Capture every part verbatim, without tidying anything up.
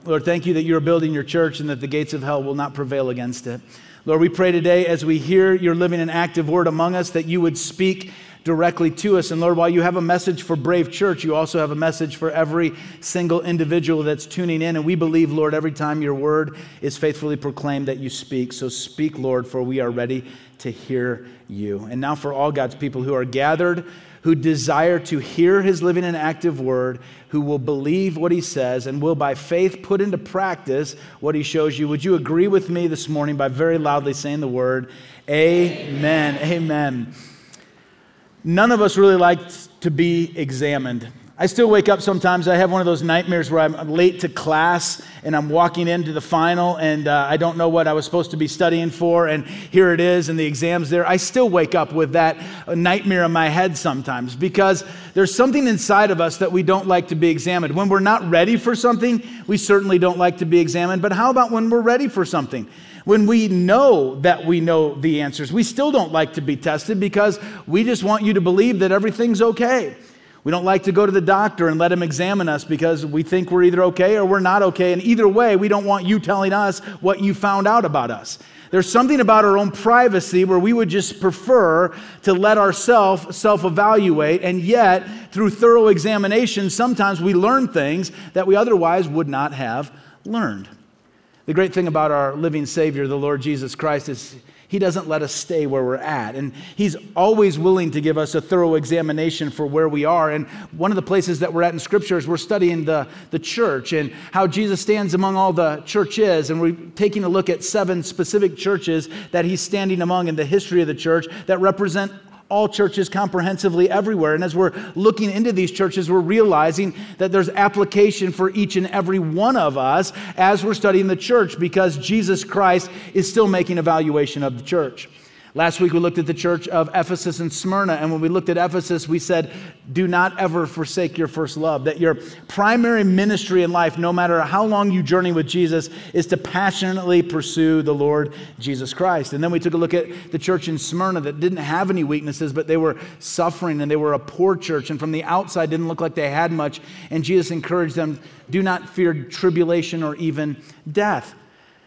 Lord, thank you that you're building your church and that the gates of hell will not prevail against it. Lord, we pray today as we hear your living and active word among us that you would speak directly to us. And Lord, while you have a message for Brave Church, you also have a message for every single individual that's tuning in. And we believe, Lord, every time your word is faithfully proclaimed that you speak. So speak, Lord, for we are ready to hear you. And now for all God's people who are gathered, who desire to hear his living and active word, who will believe what he says and will by faith put into practice what he shows you. Would you agree with me this morning by very loudly saying the word, amen, amen. Amen. None of us really like to be examined. I still wake up sometimes. I have one of those nightmares where I'm late to class and I'm walking into the final and uh, I don't know what I was supposed to be studying for, and here it is and the exam's there. I still wake up with that nightmare in my head sometimes because there's something inside of us that we don't like to be examined. When we're not ready for something, we certainly don't like to be examined. But how about when we're ready for something? When we know that we know the answers, we still don't like to be tested because we just want you to believe that everything's okay. We don't like to go to the doctor and let him examine us because we think we're either okay or we're not okay. And either way, we don't want you telling us what you found out about us. There's something about our own privacy where we would just prefer to let ourselves self-evaluate. And yet, through thorough examination, sometimes we learn things that we otherwise would not have learned. The great thing about our living Savior, the Lord Jesus Christ, is he doesn't let us stay where we're at. And he's always willing to give us a thorough examination for where we are. And one of the places that we're at in Scripture is we're studying the, the church and how Jesus stands among all the churches. And we're taking a look at seven specific churches that he's standing among in the history of the church that represent all churches comprehensively everywhere. And as we're looking into these churches, we're realizing that there's application for each and every one of us as we're studying the church because Jesus Christ is still making evaluation of the church. Last week we looked at the church of Ephesus and Smyrna, and when we looked at Ephesus, we said, do not ever forsake your first love. That your primary ministry in life, no matter how long you journey with Jesus, is to passionately pursue the Lord Jesus Christ. And then we took a look at the church in Smyrna that didn't have any weaknesses, but they were suffering, and they were a poor church, and from the outside didn't look like they had much. And Jesus encouraged them, do not fear tribulation or even death.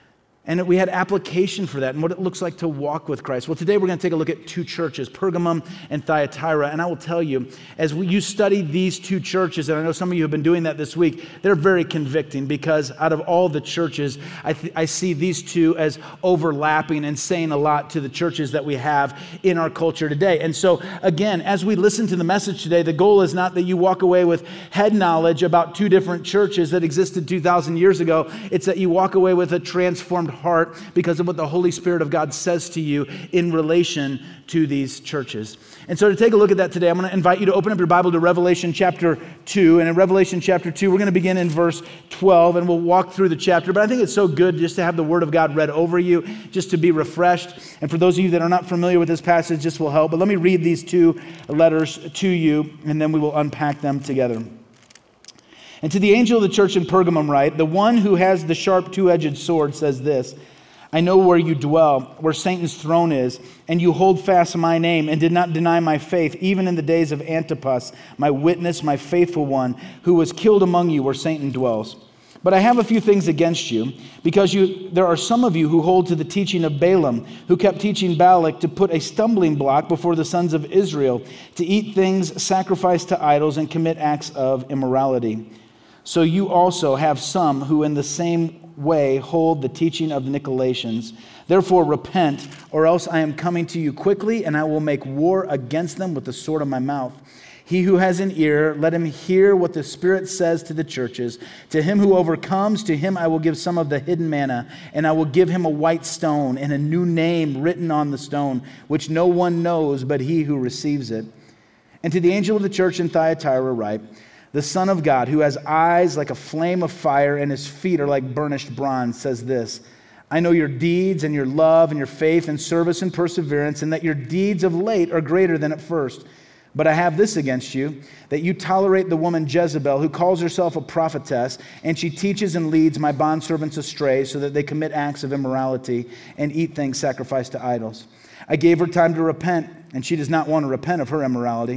And we had application for that and what it looks like to walk with Christ. Well, today we're going to take a look at two churches, Pergamum and Thyatira. And I will tell you, as we, you study these two churches, and I know some of you have been doing that this week, they're very convicting because out of all the churches, I, th- I see these two as overlapping and saying a lot to the churches that we have in our culture today. And so, again, as we listen to the message today, the goal is not that you walk away with head knowledge about two different churches that existed two thousand years ago. It's that you walk away with a transformed heart because of what the Holy Spirit of God says to you in relation to these churches. And so to take a look at that today, I'm going to invite you to open up your Bible to Revelation chapter two. And in Revelation chapter two, we're going to begin in verse twelve, and we'll walk through the chapter. But I think it's so good just to have the Word of God read over you, just to be refreshed. And for those of you that are not familiar with this passage, this will help. But let me read these two letters to you, and then we will unpack them together. And to the angel of the church in Pergamum write, the one who has the sharp two-edged sword says this, I know where you dwell, where Satan's throne is, and you hold fast my name and did not deny my faith, even in the days of Antipas, my witness, my faithful one, who was killed among you where Satan dwells. But I have a few things against you, because you, there are some of you who hold to the teaching of Balaam, who kept teaching Balak to put a stumbling block before the sons of Israel, to eat things sacrificed to idols and commit acts of immorality. So you also have some who in the same way hold the teaching of the Nicolaitans. Therefore repent, or else I am coming to you quickly, and I will make war against them with the sword of my mouth. He who has an ear, let him hear what the Spirit says to the churches. To him who overcomes, to him I will give some of the hidden manna, and I will give him a white stone and a new name written on the stone, which no one knows but he who receives it. And to the angel of the church in Thyatira write, the Son of God, who has eyes like a flame of fire and his feet are like burnished bronze, says this, I know your deeds and your love and your faith and service and perseverance, and that your deeds of late are greater than at first. But I have this against you, that you tolerate the woman Jezebel, who calls herself a prophetess, and she teaches and leads my bondservants astray so that they commit acts of immorality and eat things sacrificed to idols. I gave her time to repent, and she does not want to repent of her immorality.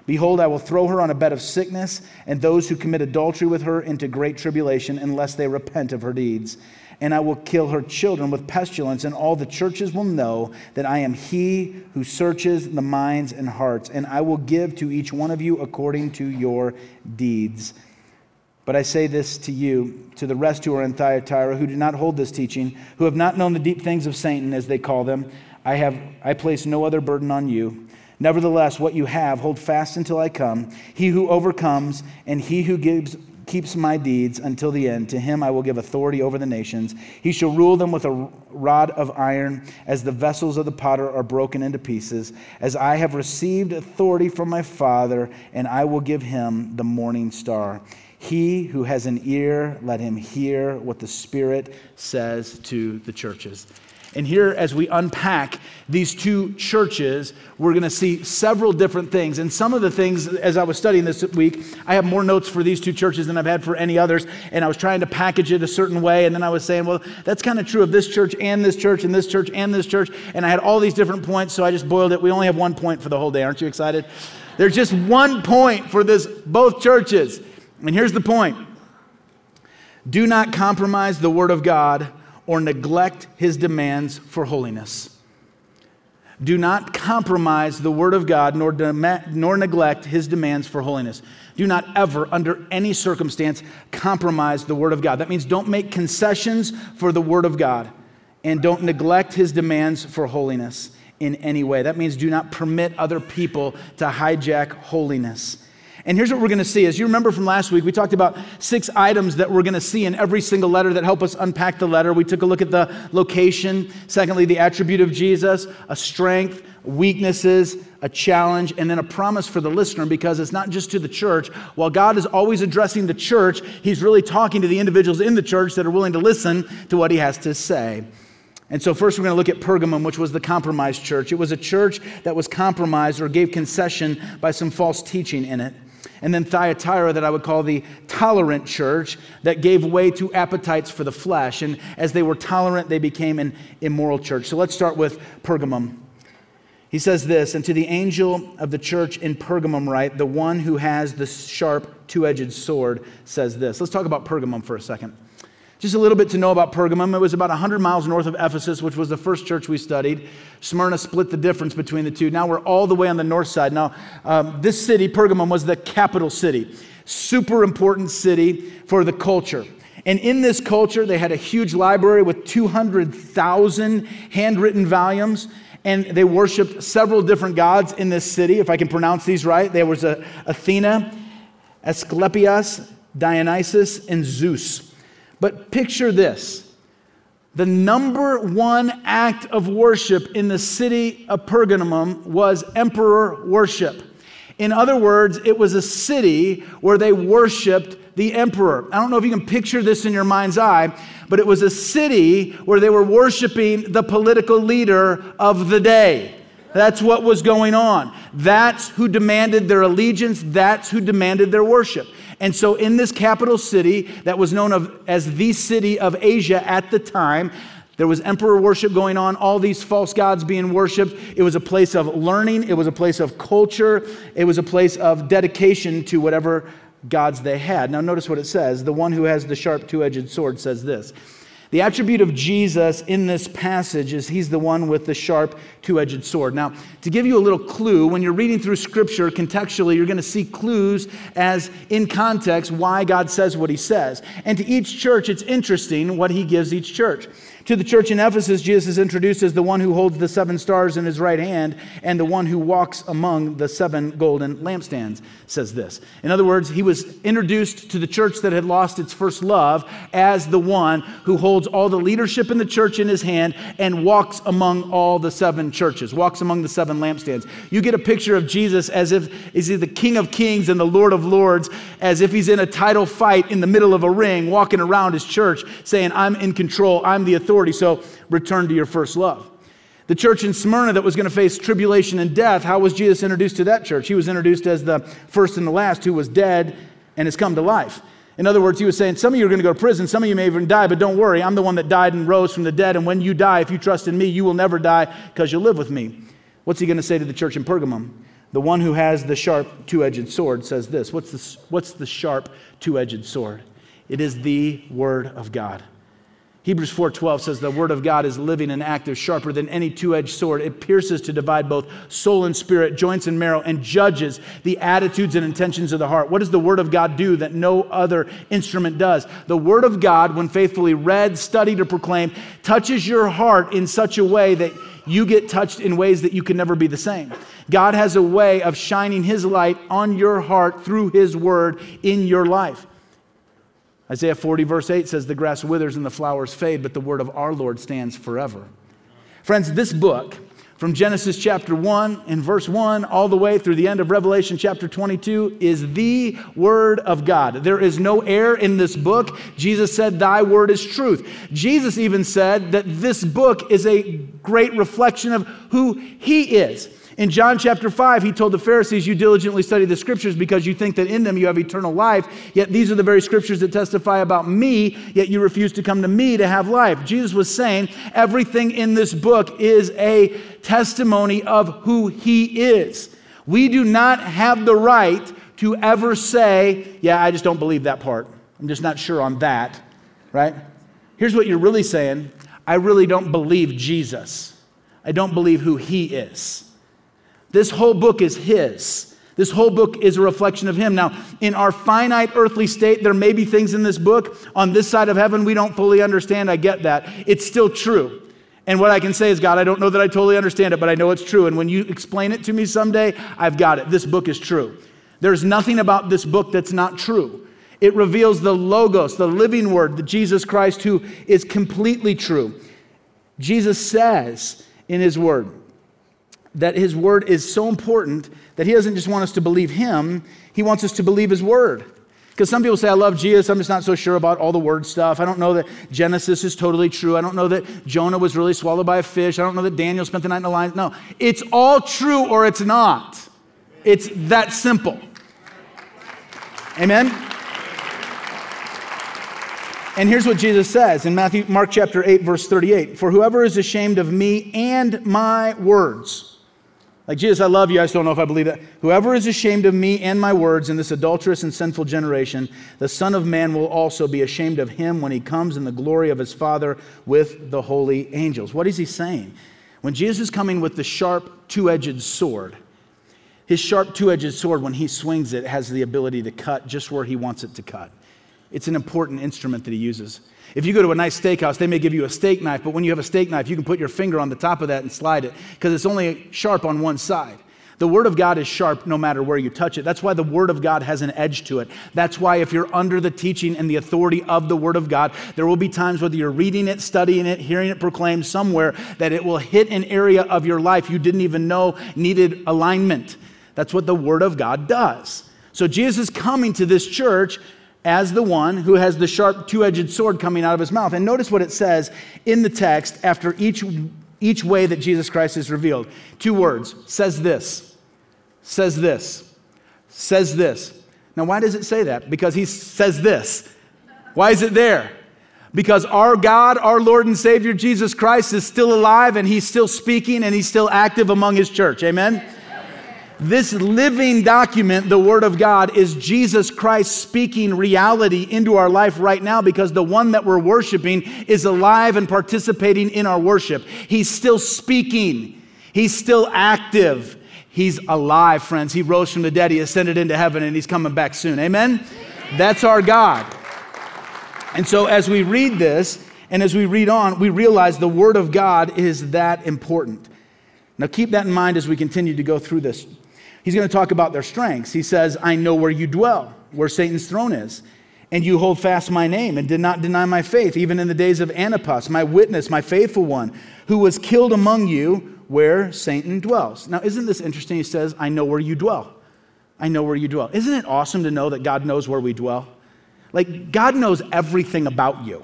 Behold, I will throw her on a bed of sickness, and those who commit adultery with her into great tribulation, unless they repent of her deeds. And I will kill her children with pestilence, and all the churches will know that I am he who searches the minds and hearts, and I will give to each one of you according to your deeds. But I say this to you, to the rest who are in Thyatira, who do not hold this teaching, who have not known the deep things of Satan, as they call them, I have I place no other burden on you. Nevertheless, what you have, hold fast until I come. He who overcomes and he who gives, keeps my deeds until the end, to him I will give authority over the nations. He shall rule them with a rod of iron, as the vessels of the potter are broken into pieces, as I have received authority from my Father, and I will give him the morning star. He who has an ear, let him hear what the Spirit says to the churches. And here, as we unpack these two churches, we're going to see several different things. And some of the things, as I was studying this week, I have more notes for these two churches than I've had for any others. And I was trying to package it a certain way. And then I was saying, well, that's kind of true of this church and this church and this church and this church. And I had all these different points, so I just boiled it. We only have one point for the whole day. Aren't you excited? There's just one point for this, both churches. And here's the point. Do not compromise the Word of God or neglect His demands for holiness. Do not compromise the Word of God nor, dem- nor neglect His demands for holiness. Do not ever, under any circumstance, compromise the Word of God. That means don't make concessions for the Word of God, and don't neglect His demands for holiness in any way. That means do not permit other people to hijack holiness. And here's what we're going to see. As you remember from last week, we talked about six items that we're going to see in every single letter that help us unpack the letter. We took a look at the location, secondly, the attribute of Jesus, a strength, weaknesses, a challenge, and then a promise for the listener, because it's not just to the church. While God is always addressing the church, He's really talking to the individuals in the church that are willing to listen to what He has to say. And so first we're going to look at Pergamum, which was the compromised church. It was a church that was compromised or gave concession by some false teaching in it. And then Thyatira, that I would call the tolerant church, that gave way to appetites for the flesh. And as they were tolerant, they became an immoral church. So let's start with Pergamum. He says this, and to the angel of the church in Pergamum write, the one who has the sharp two-edged sword says this. Let's talk about Pergamum for a second. Just a little bit to know about Pergamum. It was about one hundred miles north of Ephesus, which was the first church we studied. Smyrna split the difference between the two. Now we're all the way on the north side. Now, um, this city, Pergamum, was the capital city. Super important city for the culture. And in this culture, they had a huge library with two hundred thousand handwritten volumes. And they worshiped several different gods in this city, if I can pronounce these right. There was a Athena, Asclepius, Dionysus, and Zeus. But picture this. The number one act of worship in the city of Pergamum was emperor worship. In other words, it was a city where they worshiped the emperor. I don't know if you can picture this in your mind's eye, but it was a city where they were worshiping the political leader of the day. That's what was going on. That's who demanded their allegiance. That's who demanded their worship. And so in this capital city that was known of as the city of Asia at the time, there was emperor worship going on, all these false gods being worshiped. It was a place of learning. It was a place of culture. It was a place of dedication to whatever gods they had. Now notice what it says. The one who has the sharp two-edged sword says this. The attribute of Jesus in this passage is He's the one with the sharp two-edged sword. Now, to give you a little clue, when you're reading through Scripture contextually, you're going to see clues as in context why God says what He says. And to each church, it's interesting what He gives each church. To the church in Ephesus, Jesus is introduced as the one who holds the seven stars in His right hand and the one who walks among the seven golden lampstands, says this. In other words, He was introduced to the church that had lost its first love as the one who holds all the leadership in the church in His hand and walks among all the seven churches, walks among the seven lampstands. You get a picture of Jesus as if He's the King of Kings and the Lord of Lords, as if He's in a title fight in the middle of a ring, walking around His church saying, I'm in control, I'm the authority. So return to your first love. The church in Smyrna that was going to face tribulation and death, how was Jesus introduced to that church? He was introduced as the first and the last who was dead and has come to life. In other words, He was saying, some of you are going to go to prison, some of you may even die, but don't worry, I'm the one that died and rose from the dead, and when you die, if you trust in me, you will never die because you'll live with me. What's He going to say to the church in Pergamum? The one who has the sharp two-edged sword says this. What's the, what's the sharp two-edged sword? It is the Word of God. Hebrews four twelve says the Word of God is living and active, sharper than any two-edged sword. It pierces to divide both soul and spirit, joints and marrow, and judges the attitudes and intentions of the heart. What does the Word of God do that no other instrument does? The Word of God, when faithfully read, studied, or proclaimed, touches your heart in such a way that you get touched in ways that you can never be the same. God has a way of shining His light on your heart through His Word in your life. Isaiah forty verse eight says, the grass withers and the flowers fade, but the word of our Lord stands forever. Friends, this book, from Genesis chapter one and verse one all the way through the end of Revelation chapter twenty-two, is the Word of God. There is no error in this book. Jesus said, thy word is truth. Jesus even said that this book is a great reflection of who He is. In John chapter five, He told the Pharisees, you diligently study the Scriptures because you think that in them you have eternal life, yet these are the very Scriptures that testify about me, yet you refuse to come to me to have life. Jesus was saying everything in this book is a testimony of who He is. We do not have the right to ever say, yeah, I just don't believe that part. I'm just not sure on that, right? Here's what you're really saying. I really don't believe Jesus. I don't believe who He is. This whole book is His. This whole book is a reflection of Him. Now, in our finite earthly state, there may be things in this book on this side of heaven we don't fully understand. I get that. It's still true. And what I can say is, God, I don't know that I totally understand it, but I know it's true. And when you explain it to me someday, I've got it. This book is true. There's nothing about this book that's not true. It reveals the Logos, the living Word, the Jesus Christ, who is completely true. Jesus says in His Word that His Word is so important that He doesn't just want us to believe Him, He wants us to believe His Word. Because some people say, I love Jesus, I'm just not so sure about all the Word stuff. I don't know that Genesis is totally true. I don't know that Jonah was really swallowed by a fish. I don't know that Daniel spent the night in the lions. No, it's all true or it's not. It's that simple. Amen? And here's what Jesus says in Matthew, Mark chapter eight, verse thirty-eight. For whoever is ashamed of me and my words. Like, Jesus, I love you. I just don't know if I believe that. Whoever is ashamed of me and my words in this adulterous and sinful generation, the Son of Man will also be ashamed of him when He comes in the glory of His Father with the holy angels. What is He saying? When Jesus is coming with the sharp two-edged sword, His sharp two-edged sword, when He swings it, has the ability to cut just where He wants it to cut. It's an important instrument that He uses. If you go to a nice steakhouse, they may give you a steak knife, but when you have a steak knife, you can put your finger on the top of that and slide it because it's only sharp on one side. The Word of God is sharp no matter where you touch it. That's why the Word of God has an edge to it. That's why if you're under the teaching and the authority of the Word of God, there will be times whether you're reading it, studying it, hearing it proclaimed somewhere, that it will hit an area of your life you didn't even know needed alignment. That's what the Word of God does. So Jesus is coming to this church as the one who has the sharp two-edged sword coming out of His mouth. And notice what it says in the text after each, each way that Jesus Christ is revealed. Two words, says this, says this, says this. Now, why does it say that? Because He says this. Why is it there? Because our God, our Lord and Savior, Jesus Christ, is still alive and He's still speaking and He's still active among His church. Amen? This living document, the Word of God, is Jesus Christ speaking reality into our life right now because the one that we're worshiping is alive and participating in our worship. He's still speaking. He's still active. He's alive, friends. He rose from the dead. He ascended into heaven and He's coming back soon. Amen? That's our God. And so as we read this and as we read on, we realize the Word of God is that important. Now keep that in mind as we continue to go through this. He's going to talk about their strengths. He says, I know where you dwell, where Satan's throne is, and you hold fast my name and did not deny my faith, even in the days of Antipas, my witness, my faithful one, who was killed among you where Satan dwells. Now, isn't this interesting? He says, I know where you dwell. I know where you dwell. Isn't it awesome to know that God knows where we dwell? Like, God knows everything about you.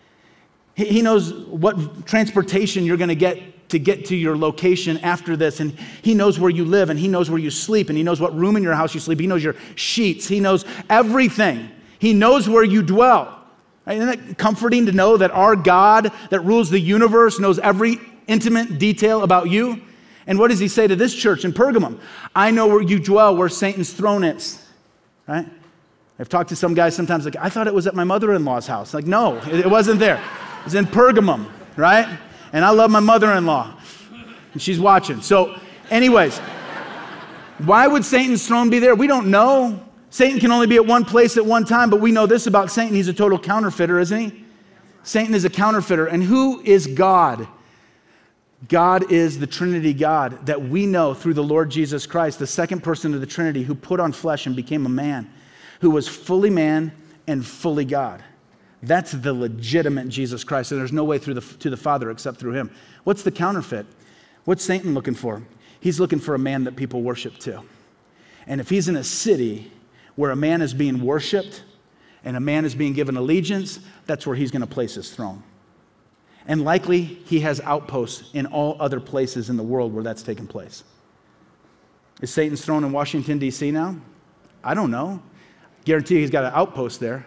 He knows what transportation you're going to get to get to your location after this, and He knows where you live, and He knows where you sleep, and He knows what room in your house you sleep. He knows your sheets. He knows everything. He knows where you dwell. Right? Isn't it comforting to know that our God that rules the universe knows every intimate detail about you? And what does he say to this church in Pergamum? I know where you dwell, where Satan's throne is, right? I've talked to some guys sometimes like, I thought it was at my mother-in-law's house. Like, no, it wasn't there. It was in Pergamum, right? And I love my mother-in-law. And she's watching. So anyways, why would Satan's throne be there? We don't know. Satan can only be at one place at one time, but we know this about Satan. He's a total counterfeiter, isn't he? Satan is a counterfeiter. And who is God? God is the Trinity God that we know through the Lord Jesus Christ, the second person of the Trinity, who put on flesh and became a man, who was fully man and fully God. That's the legitimate Jesus Christ, and there's no way through the, to the Father except through him. What's the counterfeit? What's Satan looking for? He's looking for a man that people worship to. And if he's in a city where a man is being worshiped and a man is being given allegiance, that's where he's going to place his throne. And likely, he has outposts in all other places in the world where that's taken place. Is Satan's throne in Washington, D C now? I don't know. Guarantee he's got an outpost there.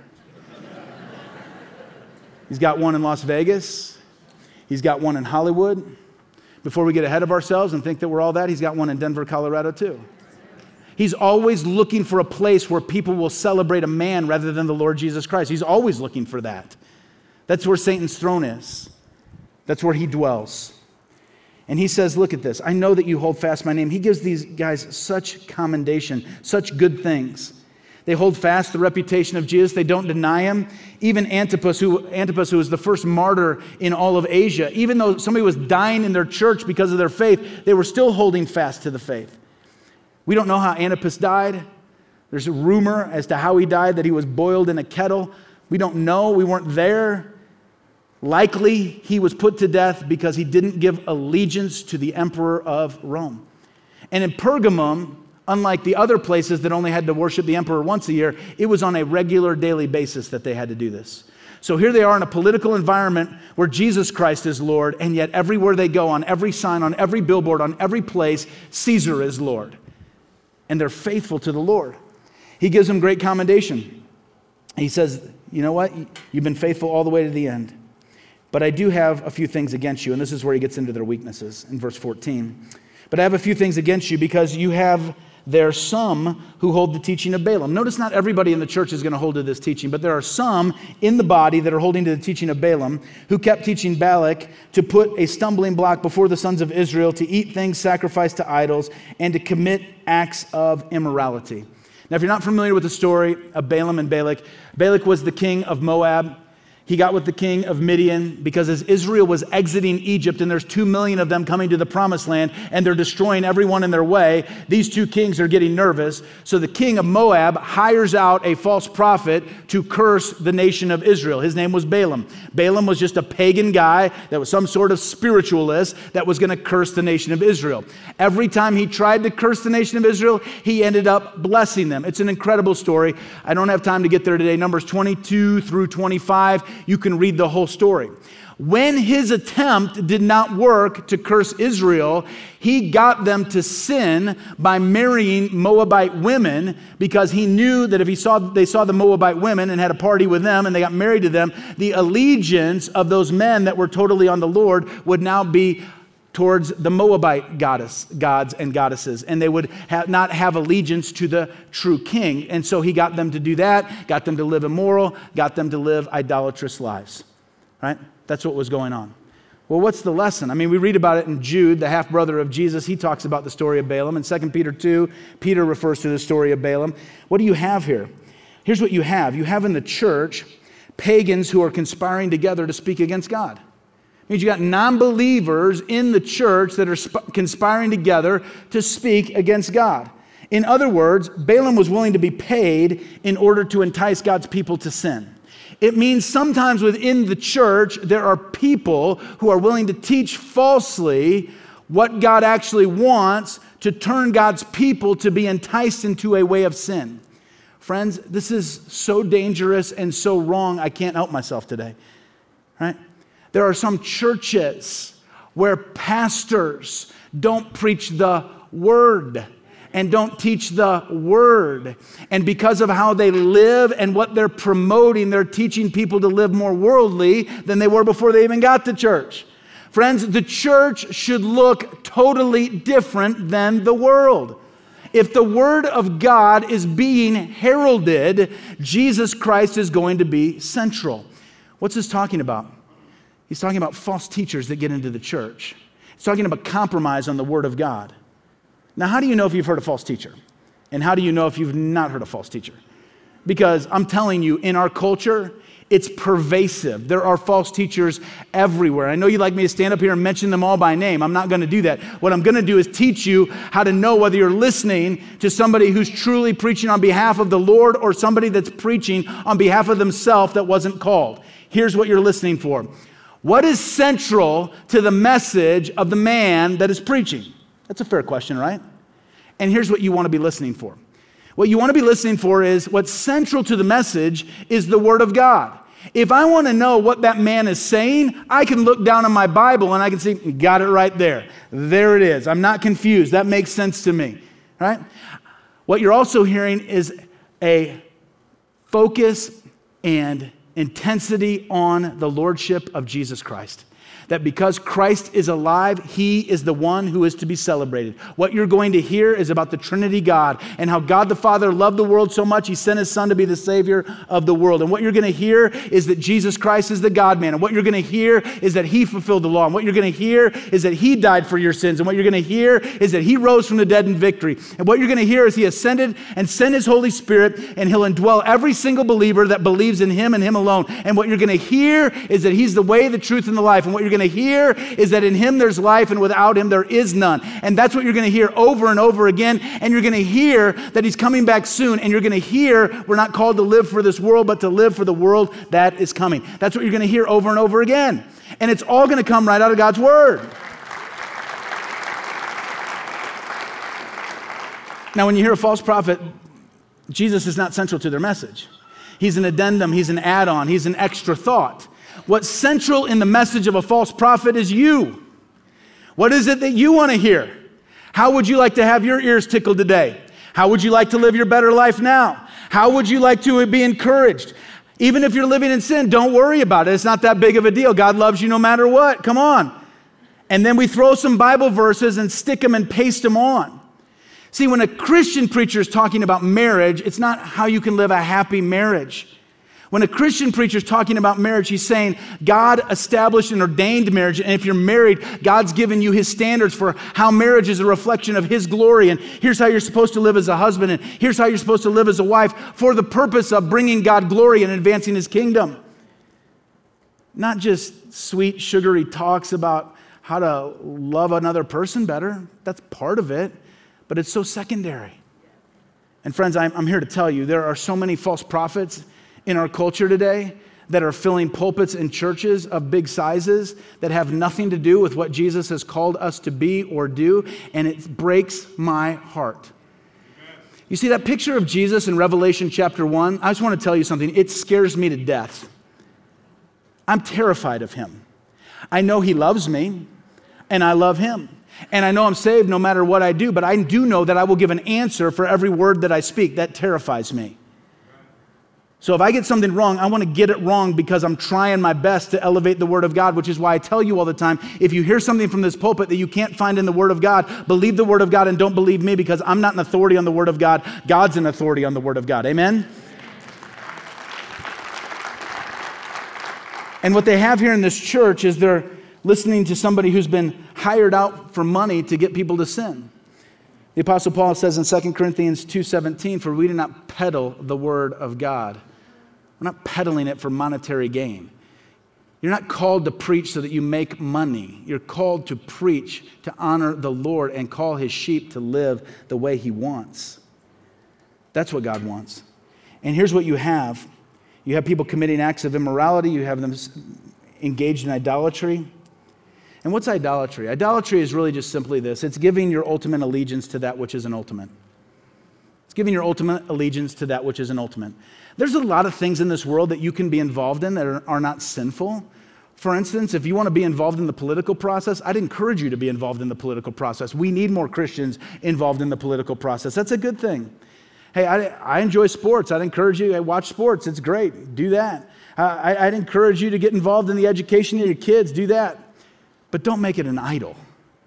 He's got one in Las Vegas. He's got one in Hollywood. Before we get ahead of ourselves and think that we're all that, he's got one in Denver, Colorado, too. He's always looking for a place where people will celebrate a man rather than the Lord Jesus Christ. He's always looking for that. That's where Satan's throne is. That's where he dwells. And he says, look at this. I know that you hold fast my name. He gives these guys such commendation, such good things. They hold fast the reputation of Jesus. They don't deny him. Even Antipas, who, Antipas, who was the first martyr in all of Asia, even though somebody was dying in their church because of their faith, they were still holding fast to the faith. We don't know how Antipas died. There's a rumor as to how he died, that he was boiled in a kettle. We don't know. We weren't there. Likely, he was put to death because he didn't give allegiance to the emperor of Rome. And in Pergamum, unlike the other places that only had to worship the emperor once a year, it was on a regular daily basis that they had to do this. So here they are in a political environment where Jesus Christ is Lord, and yet everywhere they go, on every sign, on every billboard, on every place, Caesar is Lord. And they're faithful to the Lord. He gives them great commendation. He says, you know what? You've been faithful all the way to the end. But I do have a few things against you. And this is where he gets into their weaknesses in verse fourteen. But I have a few things against you because you have there some who hold the teaching of Balaam. Notice not everybody in the church is going to hold to this teaching, but there are some in the body that are holding to the teaching of Balaam who kept teaching Balak to put a stumbling block before the sons of Israel, to eat things sacrificed to idols, and to commit acts of immorality. Now, if you're not familiar with the story of Balaam and Balak, Balak was the king of Moab. He got with the king of Midian because as Israel was exiting Egypt, and there's two million of them coming to the promised land, and they're destroying everyone in their way, these two kings are getting nervous. So the king of Moab hires out a false prophet to curse the nation of Israel. His name was Balaam. Balaam was just a pagan guy that was some sort of spiritualist that was going to curse the nation of Israel. Every time he tried to curse the nation of Israel, he ended up blessing them. It's an incredible story. I don't have time to get there today. Numbers twenty-two through twenty-five. You can read the whole story. When his attempt did not work to curse Israel, he got them to sin by marrying Moabite women, because he knew that if he saw they saw the Moabite women and had a party with them and they got married to them, the allegiance of those men that were totally on the Lord would now be towards the Moabite goddess, gods and goddesses, and they would have not have allegiance to the true king. And so he got them to do that, got them to live immoral, got them to live idolatrous lives, right? That's what was going on. Well, what's the lesson? I mean, we read about it in Jude, the half-brother of Jesus. He talks about the story of Balaam. In Second Peter two, Peter refers to the story of Balaam. What do you have here? Here's what you have. You have in the church pagans who are conspiring together to speak against God. It means you got non-believers in the church that are sp- conspiring together to speak against God. In other words, Balaam was willing to be paid in order to entice God's people to sin. It means sometimes within the church, there are people who are willing to teach falsely what God actually wants to turn God's people to be enticed into a way of sin. Friends, this is so dangerous and so wrong, I can't help myself today, right? There are some churches where pastors don't preach the word and don't teach the word. And because of how they live and what they're promoting, they're teaching people to live more worldly than they were before they even got to church. Friends, the church should look totally different than the world. If the Word of God is being heralded, Jesus Christ is going to be central. What's this talking about? He's talking about false teachers that get into the church. He's talking about compromise on the Word of God. Now, how do you know if you've heard a false teacher? And how do you know if you've not heard a false teacher? Because I'm telling you, in our culture, it's pervasive. There are false teachers everywhere. I know you'd like me to stand up here and mention them all by name. I'm not going to do that. What I'm going to do is teach you how to know whether you're listening to somebody who's truly preaching on behalf of the Lord or somebody that's preaching on behalf of themselves that wasn't called. Here's what you're listening for. What is central to the message of the man that is preaching? That's a fair question, right? And here's what you want to be listening for. What you want to be listening for is what's central to the message is the Word of God. If I want to know what that man is saying, I can look down in my Bible and I can see, got it right there. There it is. I'm not confused. That makes sense to me, right? What you're also hearing is a focus and intensity on the lordship of Jesus Christ. That because Christ is alive, he is the one who is to be celebrated. What you're going to hear is about the Trinity God and how God the Father loved the world so much, he sent his Son to be the Savior of the world. And what you're going to hear is that Jesus Christ is the God-man. And what you're going to hear is that he fulfilled the law. And what you're going to hear is that he died for your sins. And what you're going to hear is that he rose from the dead in victory. And what you're going to hear is he ascended and sent his Holy Spirit, and he'll indwell every single believer that believes in him and him alone. And what you're going to hear is that he's the way, the truth, and the life. And what you're going to hear is that in him there's life, and without him there is none. And that's what you're going to hear over and over again. And you're going to hear that he's coming back soon. And you're going to hear we're not called to live for this world, but to live for the world that is coming. That's what you're going to hear over and over again. And it's all going to come right out of God's Word. Now, when you hear a false prophet, Jesus is not central to their message. He's an addendum, he's an add-on, he's an extra thought. What's central in the message of a false prophet is you. What is it that you want to hear? How would you like to have your ears tickled today? How would you like to live your better life now? How would you like to be encouraged? Even if you're living in sin, don't worry about it. It's not that big of a deal. God loves you no matter what. Come on. And then we throw some Bible verses and stick them and paste them on. See, when a Christian preacher is talking about marriage, it's not how you can live a happy marriage. When a Christian preacher is talking about marriage, he's saying God established and ordained marriage. And if you're married, God's given you his standards for how marriage is a reflection of his glory. And here's how you're supposed to live as a husband. And here's how you're supposed to live as a wife for the purpose of bringing God glory and advancing his kingdom. Not just sweet, sugary talks about how to love another person better. That's part of it, but it's so secondary. And friends, I'm, I'm here to tell you, there are so many false prophets in our culture today that are filling pulpits in churches of big sizes that have nothing to do with what Jesus has called us to be or do, and it breaks my heart. You see that picture of Jesus in Revelation chapter one? I just want to tell you something. It scares me to death. I'm terrified of him. I know he loves me, and I love him. And I know I'm saved no matter what I do, but I do know that I will give an answer for every word that I speak. That terrifies me. So if I get something wrong, I want to get it wrong because I'm trying my best to elevate the Word of God, which is why I tell you all the time, if you hear something from this pulpit that you can't find in the Word of God, believe the Word of God and don't believe me, because I'm not an authority on the Word of God. God's an authority on the Word of God. Amen? And what they have here in this church is they're listening to somebody who's been hired out for money to get people to sin. The Apostle Paul says in Second Corinthians two seventeen, for we do not peddle the Word of God. We're not peddling it for monetary gain. You're not called to preach so that you make money. You're called to preach to honor the Lord and call his sheep to live the way he wants. That's what God wants. And here's what you have. You have people committing acts of immorality. You have them engaged in idolatry. And what's idolatry? Idolatry is really just simply this. It's giving your ultimate allegiance to that which is an ultimate. It's giving your ultimate allegiance to that which is an ultimate. There's a lot of things in this world that you can be involved in that are, are not sinful. For instance, if you want to be involved in the political process, I'd encourage you to be involved in the political process. We need more Christians involved in the political process. That's a good thing. Hey, I, I enjoy sports. I'd encourage you to watch sports. It's great. Do that. Uh, I, I'd encourage you to get involved in the education of your kids. Do that. but don't make it an idol.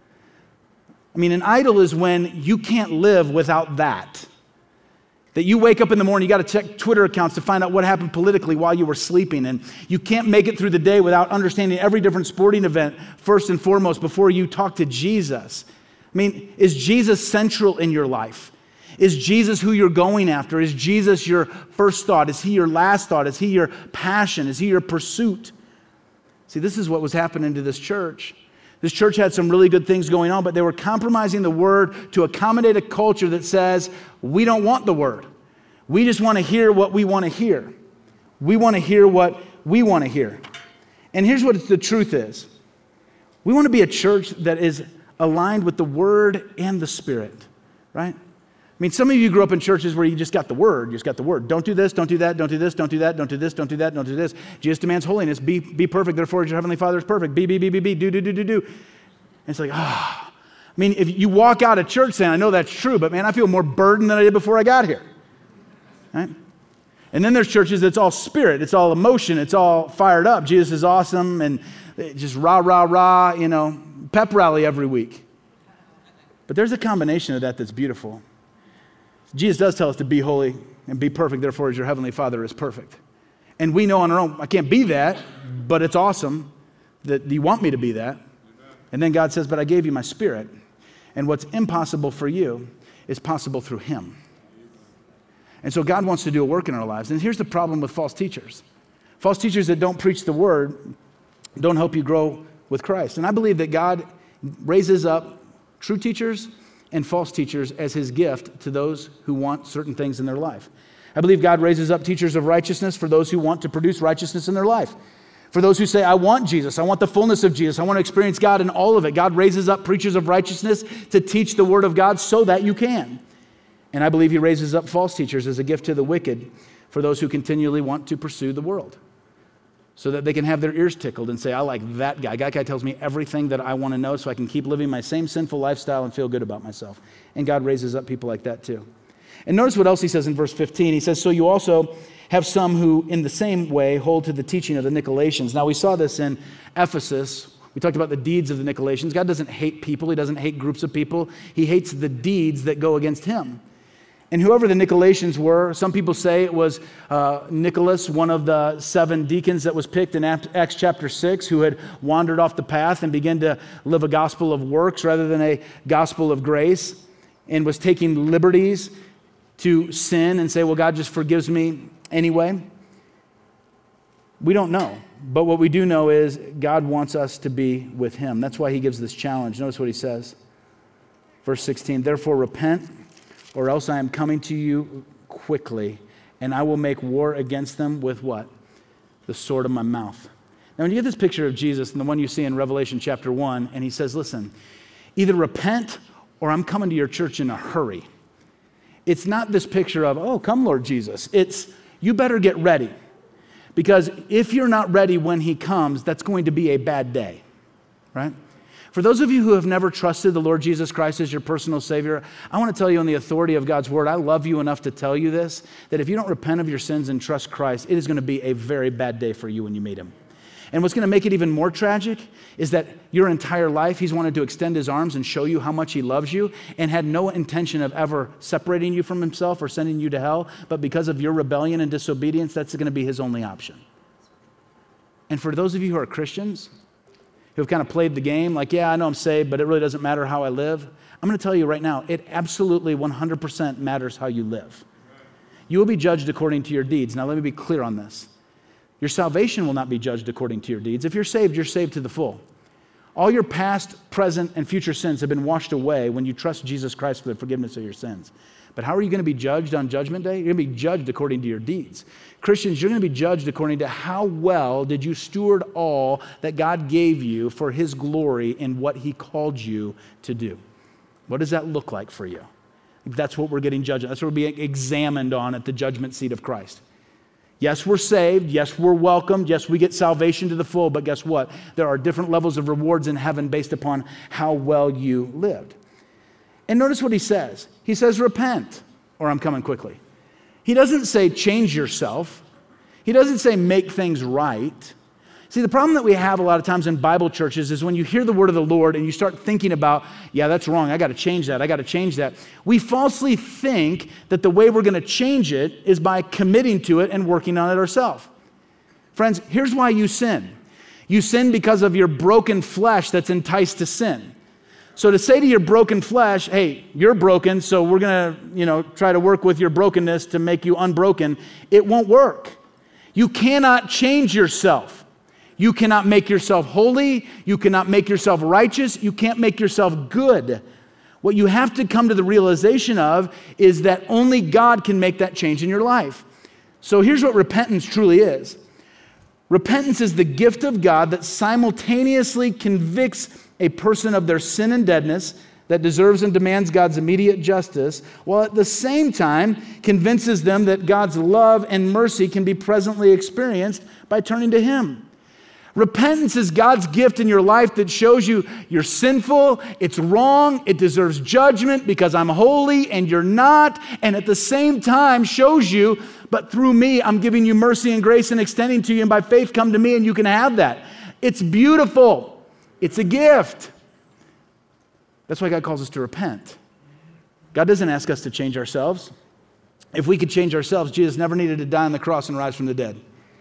I mean, an idol is when you can't live without that. That you wake up in the morning, you got to check Twitter accounts to find out what happened politically while you were sleeping. And you can't make it through the day without understanding every different sporting event first and foremost before you talk to Jesus. I mean, is Jesus central in your life? Is Jesus who you're going after? Is Jesus your first thought? Is he your last thought? Is he your passion? Is he your pursuit? See, this is what was happening to this church. This church had some really good things going on, but they were compromising the word to accommodate a culture that says, we don't want the word. We just want to hear what we want to hear. We want to hear what we want to hear. And here's what the truth is. We want to be a church that is aligned with the word and the spirit, right? I mean, some of you grew up in churches where you just got the word, you just got the word. Don't do this, don't do that, don't do this, don't do that, don't do this, don't do that, don't do this. Jesus demands holiness. Be, be perfect, therefore your heavenly Father is perfect. Be, be, be, be, be, do, do, do, do, do. And it's like, ah. Oh. I mean, if you walk out of church saying, I know that's true, but man, I feel more burdened than I did before I got here. Right? And then there's churches that's all spirit, it's all emotion, it's all fired up. Jesus is awesome, and just rah, rah, rah, you know, pep rally every week. But there's a combination of that that's beautiful. Jesus does tell us to be holy and be perfect, therefore as your heavenly Father is perfect. And we know on our own, I can't be that, but it's awesome that you want me to be that. And then God says, but I gave you my spirit. And what's impossible for you is possible through him. And so God wants to do a work in our lives. And here's the problem with false teachers. False teachers that don't preach the word don't help you grow with Christ. And I believe that God raises up true teachers and false teachers as his gift to those who want certain things in their life. I believe God raises up teachers of righteousness for those who want to produce righteousness in their life. For those who say, I want Jesus, I want the fullness of Jesus, I want to experience God in all of it. God raises up preachers of righteousness to teach the word of God so that you can. And I believe he raises up false teachers as a gift to the wicked for those who continually want to pursue the world, so that they can have their ears tickled and say, I like that guy. That guy tells me everything that I want to know so I can keep living my same sinful lifestyle and feel good about myself. And God raises up people like that too. And notice what else he says in verse fifteen. He says, so you also have some who in the same way hold to the teaching of the Nicolaitans. Now we saw this in Ephesus. We talked about the deeds of the Nicolaitans. God doesn't hate people. He doesn't hate groups of people. He hates the deeds that go against him. And whoever the Nicolaitans were, some people say it was uh, Nicholas, one of the seven deacons that was picked in Acts chapter six, who had wandered off the path and began to live a gospel of works rather than a gospel of grace, and was taking liberties to sin and say, well, God just forgives me anyway. We don't know. But what we do know is God wants us to be with him. That's why he gives this challenge. Notice what he says. Verse sixteen, therefore repent, or else I am coming to you quickly, and I will make war against them with what? The sword of my mouth. Now, when you get this picture of Jesus, and the one you see in Revelation chapter one, and he says, listen, either repent or I'm coming to your church in a hurry. It's not this picture of, oh, come, Lord Jesus. It's, you better get ready. Because if you're not ready when he comes, that's going to be a bad day, right? For those of you who have never trusted the Lord Jesus Christ as your personal Savior, I want to tell you on the authority of God's Word, I love you enough to tell you this, that if you don't repent of your sins and trust Christ, it is going to be a very bad day for you when you meet him. And what's going to make it even more tragic is that your entire life, he's wanted to extend his arms and show you how much he loves you and had no intention of ever separating you from himself or sending you to hell, but because of your rebellion and disobedience, that's going to be his only option. And for those of you who are Christians, who have kind of played the game, like, yeah, I know I'm saved, but it really doesn't matter how I live. I'm going to tell you right now, it absolutely one hundred percent matters how you live. You will be judged according to your deeds. Now, let me be clear on this. Your salvation will not be judged according to your deeds. If you're saved, you're saved to the full. All your past, present, and future sins have been washed away when you trust Jesus Christ for the forgiveness of your sins. But how are you going to be judged on Judgment Day? You're going to be judged according to your deeds. Christians, you're going to be judged according to how well did you steward all that God gave you for his glory in what he called you to do. What does that look like for you? That's what we're getting judged on. That's what we're being examined on at the judgment seat of Christ. Yes, we're saved. Yes, we're welcomed. Yes, we get salvation to the full. But guess what? There are different levels of rewards in heaven based upon how well you lived. And notice what he says. He says, repent, or I'm coming quickly. He doesn't say change yourself. He doesn't say make things right. See, the problem that we have a lot of times in Bible churches is when you hear the word of the Lord and you start thinking about, yeah, that's wrong, I got to change that, I got to change that. We falsely think that the way we're going to change it is by committing to it and working on it ourselves. Friends, here's why you sin. You sin because of your broken flesh that's enticed to sin. So to say to your broken flesh, hey, you're broken, so we're going to, you know, try to work with your brokenness to make you unbroken, it won't work. You cannot change yourself. You cannot make yourself holy. You cannot make yourself righteous. You can't make yourself good. What you have to come to the realization of is that only God can make that change in your life. So here's what repentance truly is. Repentance is the gift of God that simultaneously convicts a person of their sin and deadness that deserves and demands God's immediate justice, while at the same time convinces them that God's love and mercy can be presently experienced by turning to Him. Repentance is God's gift in your life that shows you you're sinful, it's wrong, it deserves judgment because I'm holy and you're not, and at the same time shows you, but through me, I'm giving you mercy and grace and extending to you, and by faith come to me and you can have that. It's beautiful. It's a gift. That's why God calls us to repent. God doesn't ask us to change ourselves. If we could change ourselves, Jesus never needed to die on the cross and rise from the dead.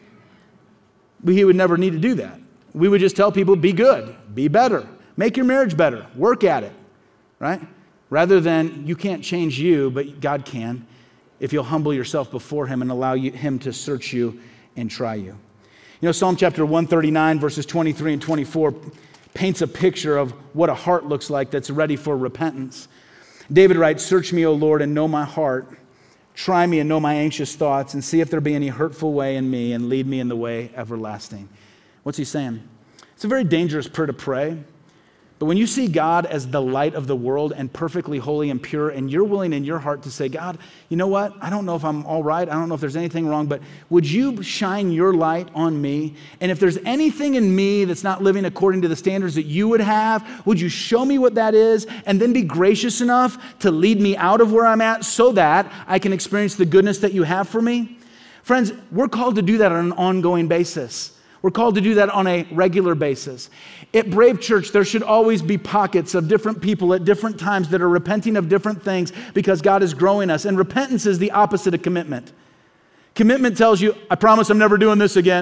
He would never need to do that. We would just tell people, be good, be better, make your marriage better, work at it, right? Rather than you can't change you, but God can if you'll humble yourself before Him and allow you, Him to search you and try you. You know, Psalm chapter one thirty-nine, verses twenty-three and twenty-four paints a picture of what a heart looks like that's ready for repentance. David writes, search me, O Lord, and know my heart. Try me and know my anxious thoughts, and see if there be any hurtful way in me, and lead me in the way everlasting. What's he saying? It's a very dangerous prayer to pray. But when you see God as the light of the world and perfectly holy and pure, and you're willing in your heart to say, God, you know what? I don't know if I'm all right. I don't know if there's anything wrong, but would you shine your light on me? And if there's anything in me that's not living according to the standards that you would have, would you show me what that is and then be gracious enough to lead me out of where I'm at so that I can experience the goodness that you have for me? Friends, we're called to do that on an ongoing basis. We're called to do that on a regular basis. At Brave Church, there should always be pockets of different people at different times that are repenting of different things because God is growing us. And repentance is the opposite of commitment. Commitment tells you, I promise I'm never doing this again.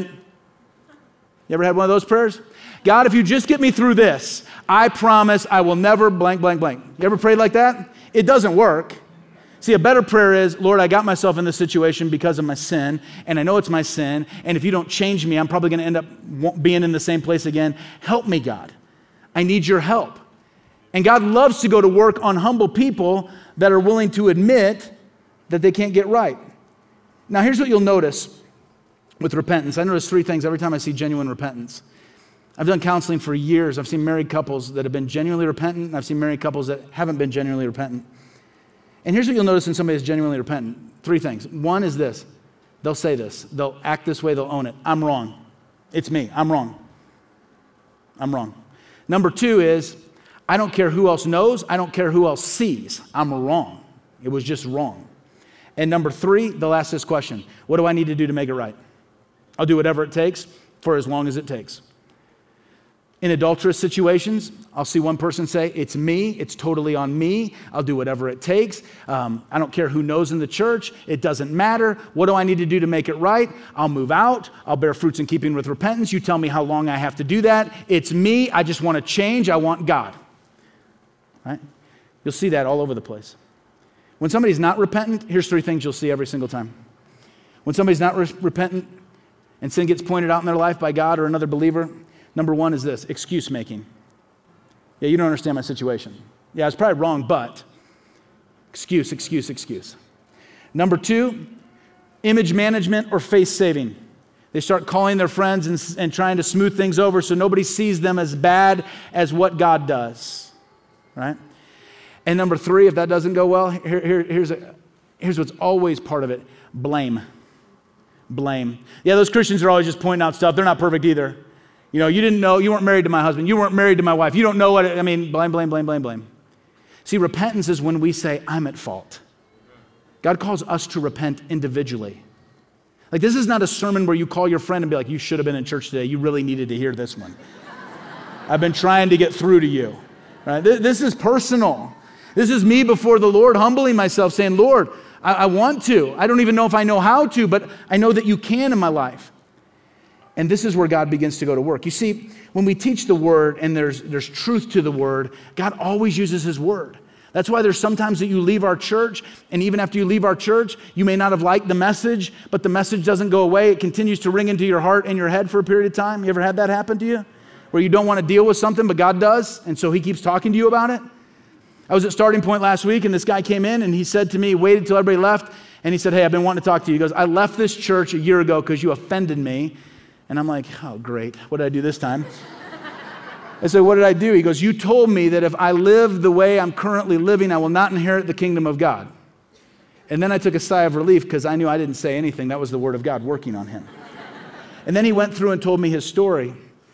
You ever had one of those prayers? God, if you just get me through this, I promise I will never blank, blank, blank. You ever prayed like that? It doesn't work. See, a better prayer is, Lord, I got myself in this situation because of my sin, and I know it's my sin, and if you don't change me, I'm probably going to end up being in the same place again. Help me, God. I need your help. And God loves to go to work on humble people that are willing to admit that they can't get right. Now, here's what you'll notice with repentance. I notice three things every time I see genuine repentance. I've done counseling for years. I've seen married couples that have been genuinely repentant, and I've seen married couples that haven't been genuinely repentant. And here's what you'll notice in somebody that's genuinely repentant. Three things. One is this. They'll say this. They'll act this way. They'll own it. I'm wrong. It's me. I'm wrong. I'm wrong. Number two is, I don't care who else knows. I don't care who else sees. I'm wrong. It was just wrong. And number three, they'll ask this question. What do I need to do to make it right? I'll do whatever it takes for as long as it takes. In adulterous situations, I'll see one person say, it's me, it's totally on me, I'll do whatever it takes. Um, I don't care who knows in the church, it doesn't matter. What do I need to do to make it right? I'll move out, I'll bear fruits in keeping with repentance. You tell me how long I have to do that. It's me, I just want to change, I want God. Right? You'll see that all over the place. When somebody's not repentant, here's three things you'll see every single time. When somebody's not re- repentant and sin gets pointed out in their life by God or another believer, number one is this, excuse making. Yeah, you don't understand my situation. Yeah, it's probably wrong, but excuse, excuse, excuse. Number two, image management or face saving. They start calling their friends and, and trying to smooth things over so nobody sees them as bad as what God does, right? And number three, if that doesn't go well, here, here, here's, a, here's what's always part of it, blame. Blame. Yeah, those Christians are always just pointing out stuff. They're not perfect either. You know, you didn't know, you weren't married to my husband, you weren't married to my wife, you don't know what, it, I mean, blame, blame, blame, blame, blame. See, repentance is when we say, I'm at fault. God calls us to repent individually. Like, this is not a sermon where you call your friend and be like, you should have been in church today. You really needed to hear this one. I've been trying to get through to you. Right? This is personal. This is me before the Lord, humbling myself, saying, Lord, I, I want to. I don't even know if I know how to, but I know that you can in my life. And this is where God begins to go to work. You see, when we teach the word and there's, there's truth to the word, God always uses his word. That's why there's sometimes that you leave our church, and even after you leave our church, you may not have liked the message, but the message doesn't go away. It continues to ring into your heart and your head for a period of time. You ever had that happen to you? Where you don't want to deal with something, but God does, and so he keeps talking to you about it? I was at Starting Point last week, and this guy came in, and he said to me, waited until everybody left, and he said, hey, I've been wanting to talk to you. He goes, I left this church a year ago because you offended me. And I'm like, oh, great. What did I do this time? I said, what did I do? He goes, you told me that if I live the way I'm currently living, I will not inherit the kingdom of God. And then I took a sigh of relief because I knew I didn't say anything. That was the word of God working on him. And then he went through and told me his story.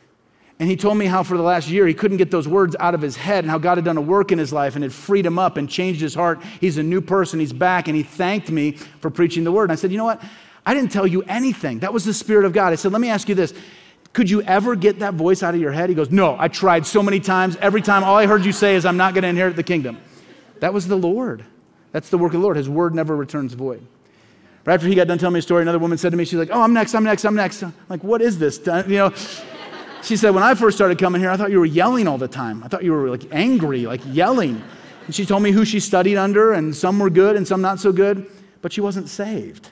And he told me how for the last year he couldn't get those words out of his head and how God had done a work in his life and had freed him up and changed his heart. He's a new person. He's back. And he thanked me for preaching the word. And I said, you know what? I didn't tell you anything. That was the Spirit of God. I said, let me ask you this. Could you ever get that voice out of your head? He goes, no, I tried so many times. Every time, all I heard you say is, I'm not going to inherit the kingdom. That was the Lord. That's the work of the Lord. His word never returns void. Right after he got done telling me a story, another woman said to me, she's like, oh, I'm next, I'm next, I'm next. I'm like, what is this? You know, she said, when I first started coming here, I thought you were yelling all the time. I thought you were like angry, like yelling. And she told me who she studied under, and some were good and some not so good, but she wasn't saved.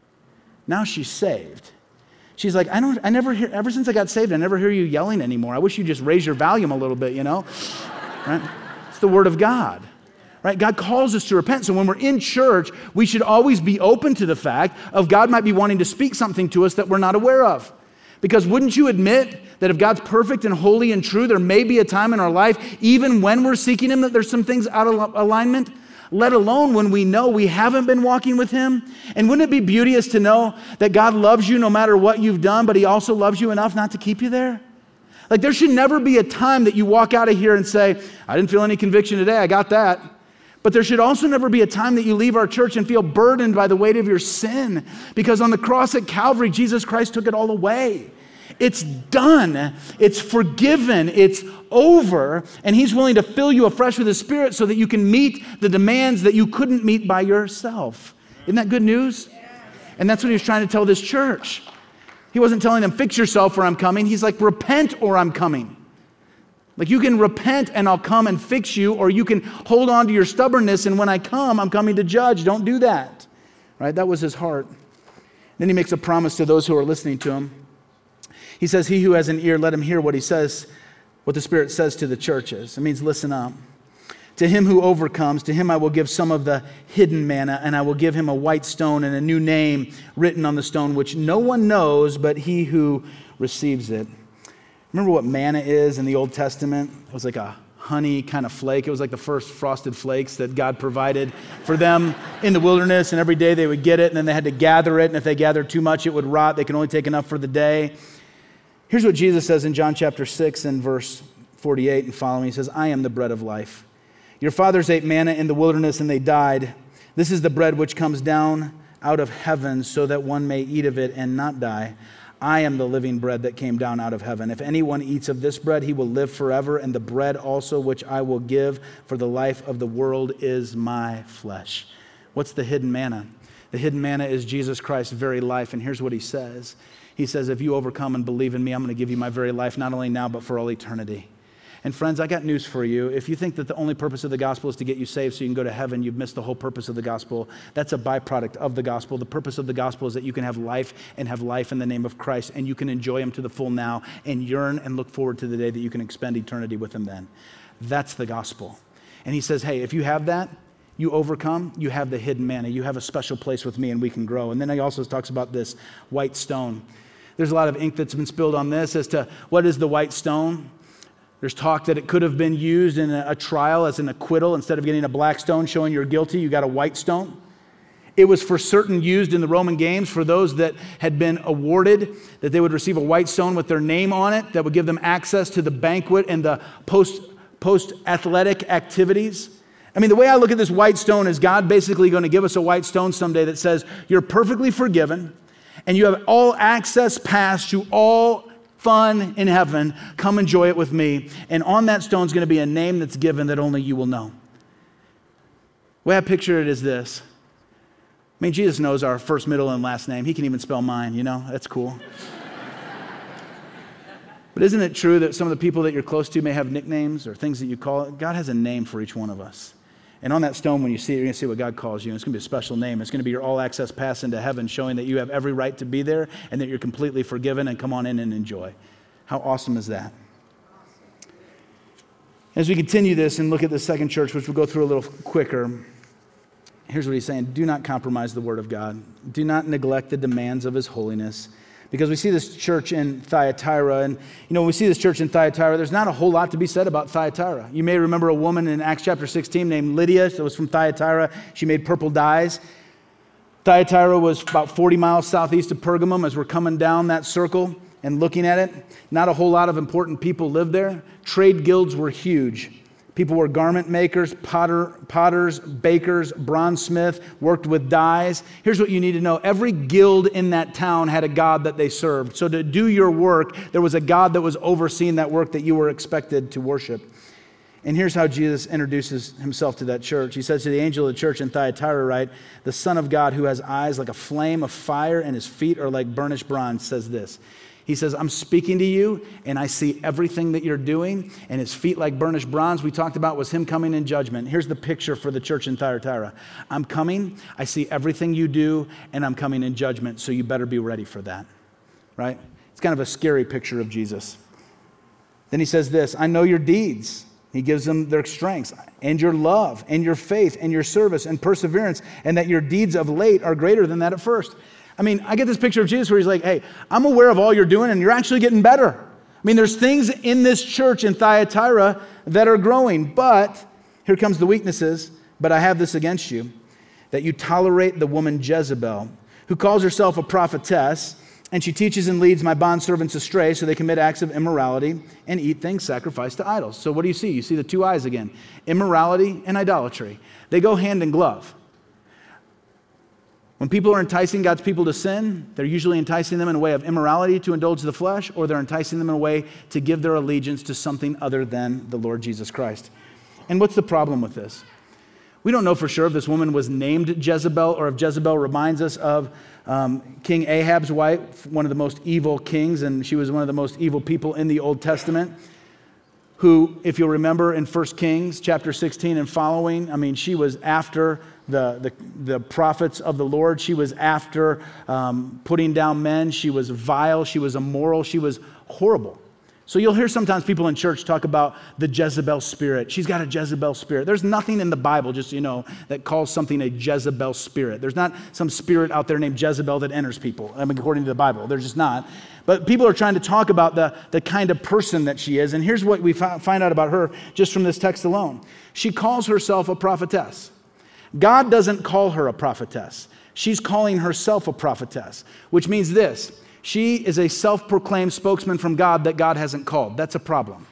Now she's saved. She's like, I don't, I never hear, ever since I got saved, I never hear you yelling anymore. I wish you just raise your volume a little bit, you know? Right? It's the word of God. Right? God calls us to repent. So when we're in church, we should always be open to the fact of God might be wanting to speak something to us that we're not aware of. Because wouldn't you admit that if God's perfect and holy and true, there may be a time in our life, even when we're seeking him, that there's some things out of alignment? Let alone when we know we haven't been walking with him. And wouldn't it be beauteous to know that God loves you no matter what you've done, but he also loves you enough not to keep you there? Like, there should never be a time that you walk out of here and say, I didn't feel any conviction today, I got that. But there should also never be a time that you leave our church and feel burdened by the weight of your sin, because on the cross at Calvary, Jesus Christ took it all away. It's done. It's forgiven. It's over. And he's willing to fill you afresh with his Spirit so that you can meet the demands that you couldn't meet by yourself. Isn't that good news? And that's what he was trying to tell this church. He wasn't telling them, fix yourself or I'm coming. He's like, repent or I'm coming. Like, you can repent and I'll come and fix you, or you can hold on to your stubbornness and when I come, I'm coming to judge. Don't do that. Right? That was his heart. Then he makes a promise to those who are listening to him. He says, he who has an ear, let him hear what he says, what the Spirit says to the churches. It means listen up. To him who overcomes, to him I will give some of the hidden manna, and I will give him a white stone and a new name written on the stone, which no one knows but he who receives it. Remember what manna is in the Old Testament? It was like a honey kind of flake. It was like the first frosted flakes that God provided for them in the wilderness, and every day they would get it, and then they had to gather it, and if they gathered too much, it would rot. They could only take enough for the day. Here's what Jesus says in John chapter six and verse forty-eight and following. He says, I am the bread of life. Your fathers ate manna in the wilderness and they died. This is the bread which comes down out of heaven so that one may eat of it and not die. I am the living bread that came down out of heaven. If anyone eats of this bread, he will live forever. And the bread also which I will give for the life of the world is my flesh. What's the hidden manna? The hidden manna is Jesus Christ's very life. And here's what he says. He says, if you overcome and believe in me, I'm going to give you my very life, not only now, but for all eternity. And friends, I got news for you. If you think that the only purpose of the gospel is to get you saved so you can go to heaven, you've missed the whole purpose of the gospel. That's a byproduct of the gospel. The purpose of the gospel is that you can have life and have life in the name of Christ, and you can enjoy him to the full now and yearn and look forward to the day that you can spend eternity with him then. That's the gospel. And he says, hey, if you have that, you overcome, you have the hidden manna. You have a special place with me and we can grow. And then he also talks about this white stone. There's a lot of ink that's been spilled on this as to what is the white stone. There's talk that it could have been used in a, a trial as an acquittal. Instead of getting a black stone showing you're guilty, you got a white stone. It was for certain used in the Roman games for those that had been awarded, that they would receive a white stone with their name on it that would give them access to the banquet and the post, post-athletic activities. I mean, the way I look at this white stone is God basically going to give us a white stone someday that says, you're perfectly forgiven, and you have all access pass to all fun in heaven. Come enjoy it with me. And on that stone is going to be a name that's given that only you will know. The way I picture it is this. I mean, Jesus knows our first, middle, and last name. He can even spell mine, you know? That's cool. But isn't it true that some of the people that you're close to may have nicknames or things that you call it? God has a name for each one of us. And on that stone, when you see it, you're going to see what God calls you. And it's going to be a special name. It's going to be your all-access pass into heaven, showing that you have every right to be there and that you're completely forgiven, and come on in and enjoy. How awesome is that? As we continue this and look at the second church, which we'll go through a little quicker, here's what he's saying. Do not compromise the word of God. Do not neglect the demands of his holiness. Because we see this church in Thyatira, and you know, when we see this church in Thyatira, there's not a whole lot to be said about Thyatira. You may remember a woman in Acts chapter sixteen named Lydia that was from Thyatira. She made purple dyes. Thyatira was about forty miles southeast of Pergamum. As we're coming down that circle and looking at it, not a whole lot of important people lived there. Trade guilds were huge. People were garment makers, potter, potters, bakers, bronzesmith, worked with dyes. Here's what you need to know. Every guild in that town had a god that they served. So to do your work, there was a god that was overseeing that work that you were expected to worship. And here's how Jesus introduces himself to that church. He says to the angel of the church in Thyatira, right, the Son of God who has eyes like a flame of fire and his feet are like burnished bronze says this. He says, I'm speaking to you, and I see everything that you're doing, and his feet like burnished bronze we talked about was him coming in judgment. Here's the picture for the church in Thyatira. I'm coming, I see everything you do, and I'm coming in judgment, so you better be ready for that, right? It's kind of a scary picture of Jesus. Then he says this, I know your deeds. He gives them their strengths, and your love, and your faith, and your service, and perseverance, and that your deeds of late are greater than that at first. I mean, I get this picture of Jesus where he's like, hey, I'm aware of all you're doing and you're actually getting better. I mean, there's things in this church in Thyatira that are growing, but here comes the weaknesses. But I have this against you, that you tolerate the woman Jezebel, who calls herself a prophetess, and she teaches and leads my bondservants astray so they commit acts of immorality and eat things sacrificed to idols. So what do you see? You see the two eyes again, immorality and idolatry. They go hand in glove. When people are enticing God's people to sin, they're usually enticing them in a way of immorality to indulge the flesh, or they're enticing them in a way to give their allegiance to something other than the Lord Jesus Christ. And what's the problem with this? We don't know for sure if this woman was named Jezebel or if Jezebel reminds us of um, King Ahab's wife, one of the most evil kings, and she was one of the most evil people in the Old Testament, who, if you'll remember in First Kings chapter sixteen and following, I mean, she was after The, the, the prophets of the Lord. She was after um, putting down men. She was vile. She was immoral. She was horrible. So you'll hear sometimes people in church talk about the Jezebel spirit. She's got a Jezebel spirit. There's nothing in the Bible, just so you know, that calls something a Jezebel spirit. There's not some spirit out there named Jezebel that enters people, I mean, according to the Bible. There's just not. But people are trying to talk about the, the kind of person that she is. And here's what we fi- find out about her just from this text alone. She calls herself a prophetess. God doesn't call her a prophetess. She's calling herself a prophetess, which means this. She is a self-proclaimed spokesman from God that God hasn't called. That's a problem.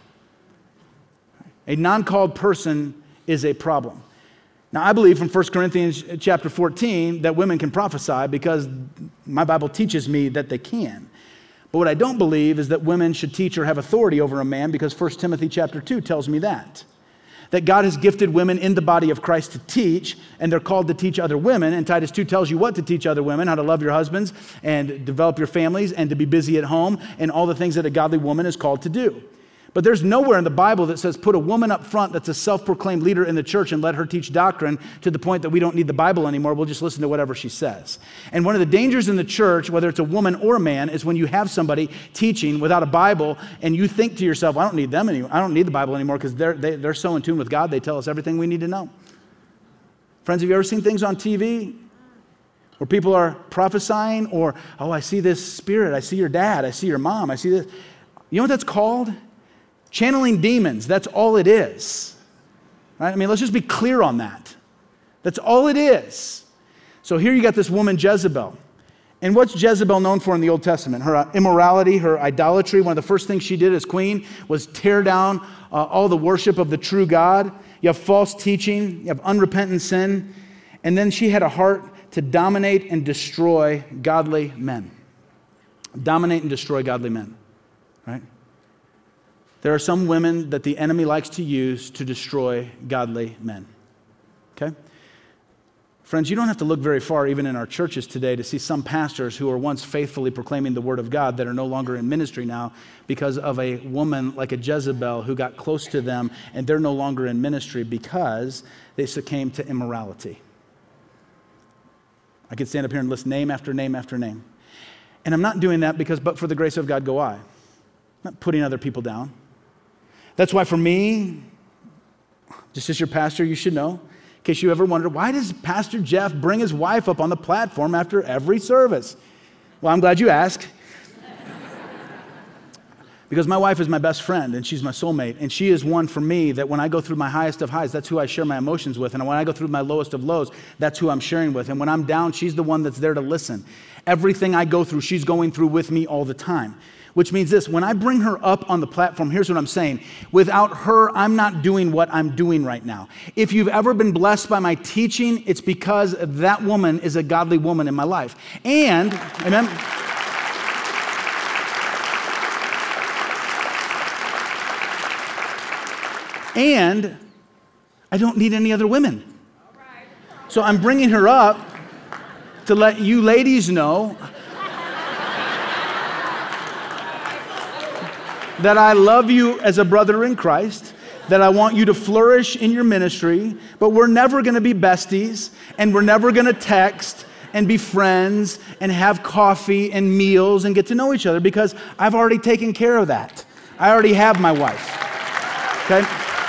A non-called person is a problem. Now, I believe from First Corinthians chapter fourteen that women can prophesy because my Bible teaches me that they can. But what I don't believe is that women should teach or have authority over a man because First Timothy chapter two tells me that. That God has gifted women in the body of Christ to teach, and they're called to teach other women. And Titus two tells you what to teach other women, how to love your husbands and develop your families and to be busy at home and all the things that a godly woman is called to do. But there's nowhere in the Bible that says put a woman up front that's a self-proclaimed leader in the church and let her teach doctrine to the point that we don't need the Bible anymore. We'll just listen to whatever she says. And one of the dangers in the church, whether it's a woman or a man, is when you have somebody teaching without a Bible and you think to yourself, I don't need them anymore. I don't need the Bible anymore because they're, they, they're so in tune with God, they tell us everything we need to know. Friends, have you ever seen things on T V where people are prophesying or, oh, I see this spirit, I see your dad, I see your mom, I see this. You know what that's called? Channeling demons, that's all it is. Right? I mean, let's just be clear on that. That's all it is. So here you got this woman, Jezebel. And what's Jezebel known for in the Old Testament? Her immorality, her idolatry. One of the first things she did as queen was tear down uh, all the worship of the true God. You have false teaching, you have unrepentant sin. And then she had a heart to dominate and destroy godly men. dominate and destroy godly men, right? There are some women that the enemy likes to use to destroy godly men, okay? Friends, you don't have to look very far, even in our churches today, to see some pastors who were once faithfully proclaiming the word of God that are no longer in ministry now because of a woman like a Jezebel who got close to them, and they're no longer in ministry because they succumbed to immorality. I could stand up here and list name after name after name. And I'm not doing that because, but for the grace of God go I. I'm not putting other people down. That's why for me, just as your pastor, you should know, in case you ever wondered, why does Pastor Jeff bring his wife up on the platform after every service? Well, I'm glad you asked. Because my wife is my best friend, and she's my soulmate, and she is one for me that when I go through my highest of highs, that's who I share my emotions with, and when I go through my lowest of lows, that's who I'm sharing with, and when I'm down, she's the one that's there to listen. Everything I go through, she's going through with me all the time. Which means this, when I bring her up on the platform, here's what I'm saying. Without her, I'm not doing what I'm doing right now. If you've ever been blessed by my teaching, it's because that woman is a godly woman in my life. And, amen? And I don't need any other women. So I'm bringing her up to let you ladies know that I love you as a brother in Christ, that I want you to flourish in your ministry, but we're never going to be besties, and we're never going to text and be friends and have coffee and meals and get to know each other because I've already taken care of that. I already have my wife, okay?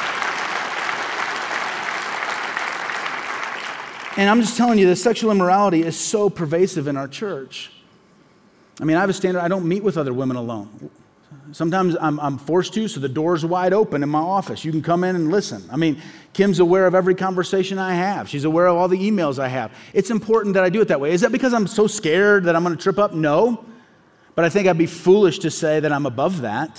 And I'm just telling you, this sexual immorality is so pervasive in our church. I mean, I have a standard. I don't meet with other women alone. Sometimes I'm, I'm forced to, so the door's wide open in my office. You can come in and listen. I mean, Kim's aware of every conversation I have. She's aware of all the emails I have. It's important that I do it that way. Is that because I'm so scared that I'm going to trip up? No. But I think I'd be foolish to say that I'm above that.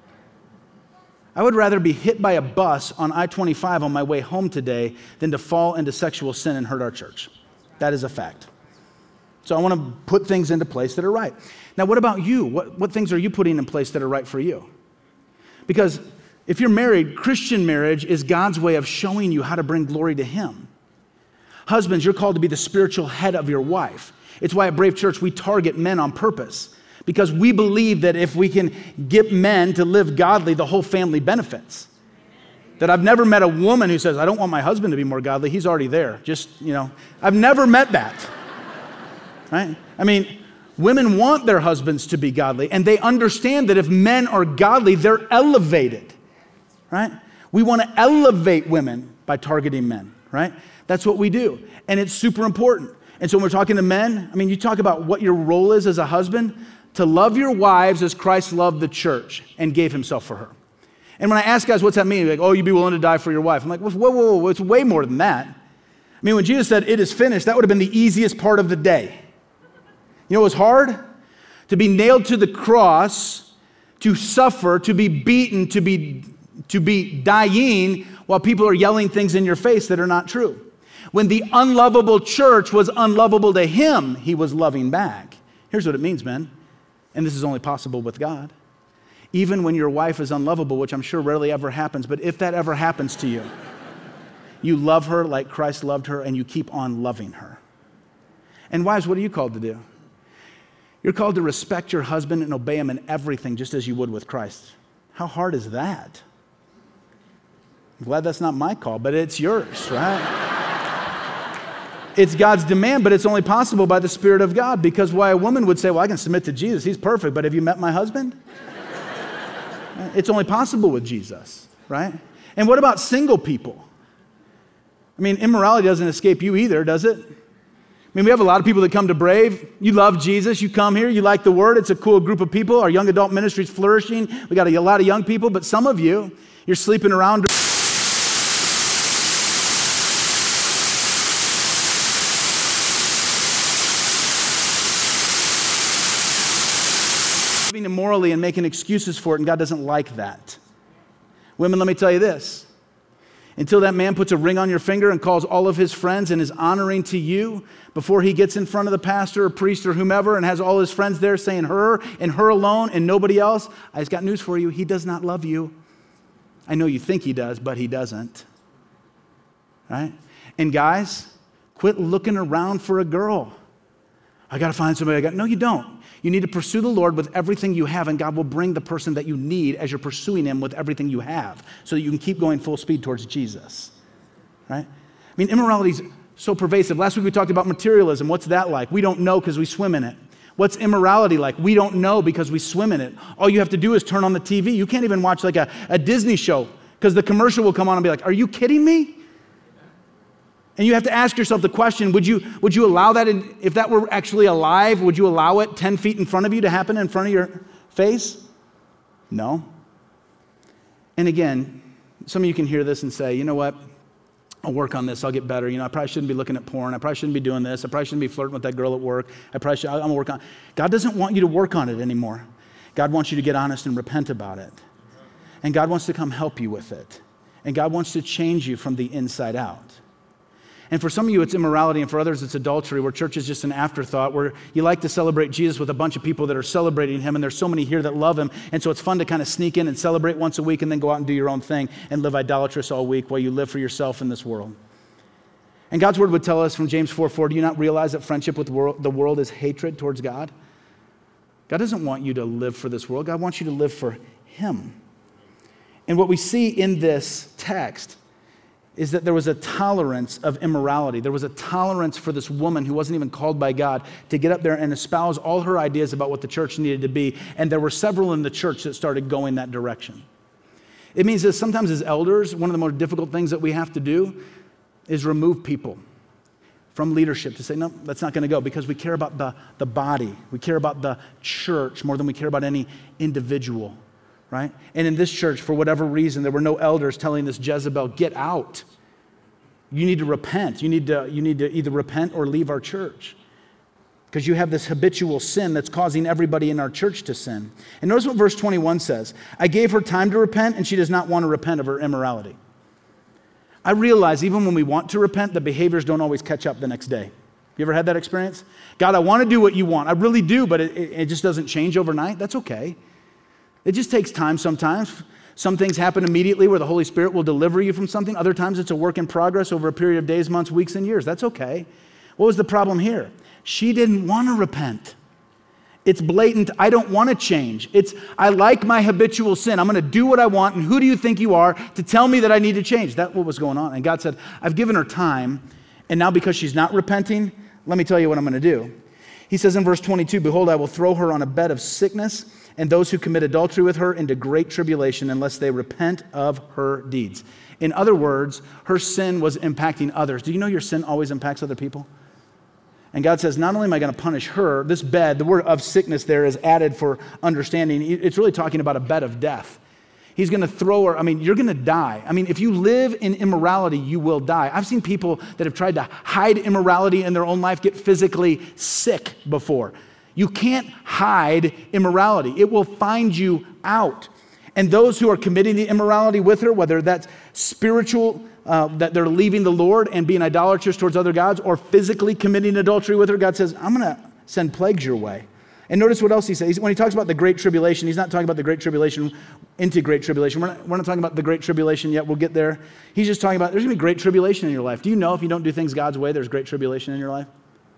I would rather be hit by a bus on I twenty-five on my way home today than to fall into sexual sin and hurt our church. That is a fact. So I want to put things into place that are right. Now, what about you? What, what things are you putting in place that are right for you? Because if you're married, Christian marriage is God's way of showing you how to bring glory to Him. Husbands, you're called to be the spiritual head of your wife. It's why at Brave Church we target men on purpose, because we believe that if we can get men to live godly, the whole family benefits. That I've never met a woman who says, I don't want my husband to be more godly. He's already there. Just, you know, I've never met that. Right? I mean, women want their husbands to be godly, and they understand that if men are godly, they're elevated, right? We want to elevate women by targeting men, right? That's what we do, and it's super important. And so when we're talking to men, I mean, you talk about what your role is as a husband, to love your wives as Christ loved the church and gave Himself for her. And when I ask guys, what's that mean? They're like, oh, you'd be willing to die for your wife. I'm like, whoa, whoa, whoa, it's way more than that. I mean, when Jesus said, it is finished, that would have been the easiest part of the day. You know what was hard? To be nailed to the cross, to suffer, to be beaten, to be, to be dying while people are yelling things in your face that are not true. When the unlovable church was unlovable to Him, He was loving back. Here's what it means, men, and this is only possible with God. Even when your wife is unlovable, which I'm sure rarely ever happens, but if that ever happens to you, you love her like Christ loved her, and you keep on loving her. And wives, what are you called to do? You're called to respect your husband and obey him in everything, just as you would with Christ. How hard is that? I'm glad that's not my call, but it's yours, right? It's God's demand, but it's only possible by the Spirit of God, because why a woman would say, well, I can submit to Jesus, He's perfect, but have you met my husband? It's only possible with Jesus, right? And what about single people? I mean, immorality doesn't escape you either, does it? I mean, we have a lot of people that come to Brave. You love Jesus. You come here. You like the Word. It's a cool group of people. Our young adult ministry is flourishing. We got a, a lot of young people, but some of you, you're sleeping around. Living immorally and making excuses for it, and God doesn't like that. Women, let me tell you this. Until that man puts a ring on your finger and calls all of his friends and is honoring to you before he gets in front of the pastor or priest or whomever and has all his friends there saying her and her alone and nobody else, I just got news for you. He does not love you. I know you think he does, but he doesn't. Right? And guys, quit looking around for a girl. I got to find somebody I got. No, you don't. You need to pursue the Lord with everything you have, and God will bring the person that you need as you're pursuing him with everything you have so that you can keep going full speed towards Jesus. Right? I mean, immorality is so pervasive. Last week we talked about materialism. What's that like? We don't know because we swim in it. What's immorality like? We don't know because we swim in it. All you have to do is turn on the T V. You can't even watch like a, a Disney show because the commercial will come on and be like, are you kidding me? And you have to ask yourself the question, would you, would you allow that, in, if that were actually alive, would you allow it ten feet in front of you to happen in front of your face? No. And again, some of you can hear this and say, you know what? I'll work on this. I'll get better. You know, I probably shouldn't be looking at porn. I probably shouldn't be doing this. I probably shouldn't be flirting with that girl at work. I probably should, I'm going to work on it. God doesn't want you to work on it anymore. God wants you to get honest and repent about it. And God wants to come help you with it. And God wants to change you from the inside out. And for some of you, it's immorality, and for others, it's adultery, where church is just an afterthought, where you like to celebrate Jesus with a bunch of people that are celebrating him, and there's so many here that love him, and so it's fun to kind of sneak in and celebrate once a week and then go out and do your own thing and live idolatrous all week while you live for yourself in this world. And God's word would tell us from James four four, do you not realize that friendship with the world, the world is hatred towards God? God doesn't want you to live for this world. God wants you to live for him. And what we see in this text is that there was a tolerance of immorality. There was a tolerance for this woman who wasn't even called by God to get up there and espouse all her ideas about what the church needed to be. And there were several in the church that started going that direction. It means that sometimes as elders, one of the more difficult things that we have to do is remove people from leadership to say, no, that's not going to go, because we care about the, the body. We care about the church more than we care about any individual. Right? And in this church, for whatever reason, there were no elders telling this Jezebel, get out. You need to repent. You need to, you need to either repent or leave our church. Because you have this habitual sin that's causing everybody in our church to sin. And notice what verse twenty-one says. I gave her time to repent, and she does not want to repent of her immorality. I realize even when we want to repent, the behaviors don't always catch up the next day. You ever had that experience? God, I want to do what you want. I really do, but it, it just doesn't change overnight. That's okay. It just takes time sometimes. Some things happen immediately where the Holy Spirit will deliver you from something. Other times it's a work in progress over a period of days, months, weeks, and years. That's okay. What was the problem here? She didn't want to repent. It's blatant. I don't want to change. It's, I like my habitual sin. I'm going to do what I want, and who do you think you are to tell me that I need to change? That's what was going on. And God said, I've given her time, and now because she's not repenting, let me tell you what I'm going to do. He says in verse twenty-two, behold, I will throw her on a bed of sickness, and those who commit adultery with her into great tribulation unless they repent of her deeds. In other words, her sin was impacting others. Do you know your sin always impacts other people? And God says, not only am I going to punish her, this bed, the word of sickness there is added for understanding. It's really talking about a bed of death. He's going to throw her. I mean, you're going to die. I mean, if you live in immorality, you will die. I've seen people that have tried to hide immorality in their own life get physically sick before. You can't hide immorality. It will find you out. And those who are committing the immorality with her, whether that's spiritual, uh, that they're leaving the Lord and being idolatrous towards other gods, or physically committing adultery with her, God says, I'm going to send plagues your way. And notice what else he says. When he talks about the great tribulation, he's not talking about the great tribulation into great tribulation. We're not, we're not talking about the great tribulation yet. We'll get there. He's just talking about there's going to be great tribulation in your life. Do you know if you don't do things God's way, there's great tribulation in your life?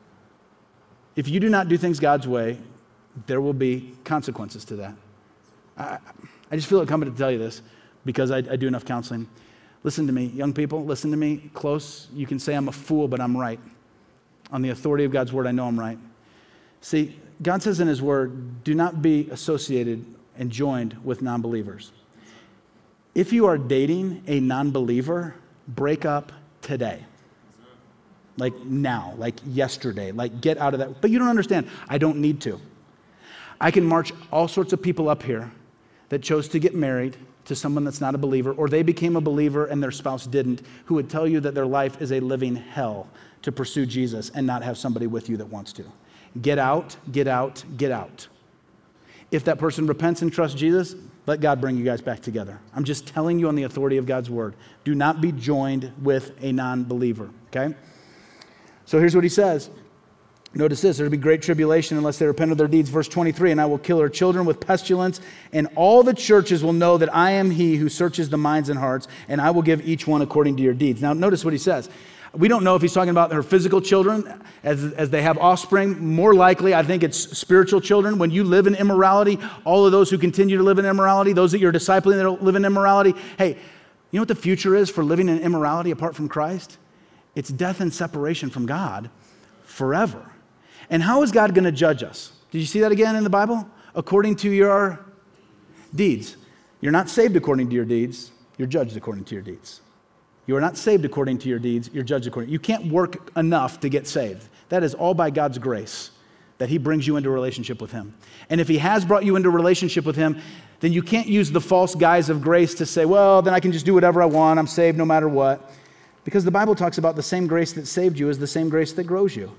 If you do not do things God's way, there will be consequences to that. I, I just feel like coming to tell you this because I, I do enough counseling. Listen to me, young people, listen to me close. You can say I'm a fool, but I'm right. On the authority of God's word, I know I'm right. See, God says in his word, do not be associated and joined with non-believers. If you are dating a non-believer, break up today. Like now, like yesterday, like get out of that. But you don't understand. I don't need to. I can march all sorts of people up here that chose to get married to someone that's not a believer, or they became a believer and their spouse didn't, who would tell you that their life is a living hell to pursue Jesus and not have somebody with you that wants to. Get out, get out, get out. If that person repents and trusts Jesus, Let God bring you guys back together. I'm just telling you on the authority of God's word. Do not be joined with a non-believer, okay? So here's what he says. Notice this, there'll be great tribulation unless they repent of their deeds. Verse twenty-three, and I will kill her children with pestilence, and all the churches will know that I am he who searches the minds and hearts, and I will give each one according to your deeds. Now notice what he says. We don't know if he's talking about her physical children as, as they have offspring. More likely, I think it's spiritual children. When you live in immorality, all of those who continue to live in immorality, those that you're discipling that don't live in immorality, hey, you know what the future is for living in immorality apart from Christ? It's death and separation from God forever. And how is God going to judge us? Did you see that again in the Bible? According to your deeds. You're not saved according to your deeds. You're judged according to your deeds. You are not saved according to your deeds. You're judged according. You can't work enough to get saved. That is all by God's grace, that he brings you into a relationship with him. And if he has brought you into a relationship with him, then you can't use the false guise of grace to say, well, then I can just do whatever I want. I'm saved no matter what. Because the Bible talks about the same grace that saved you is the same grace that grows you.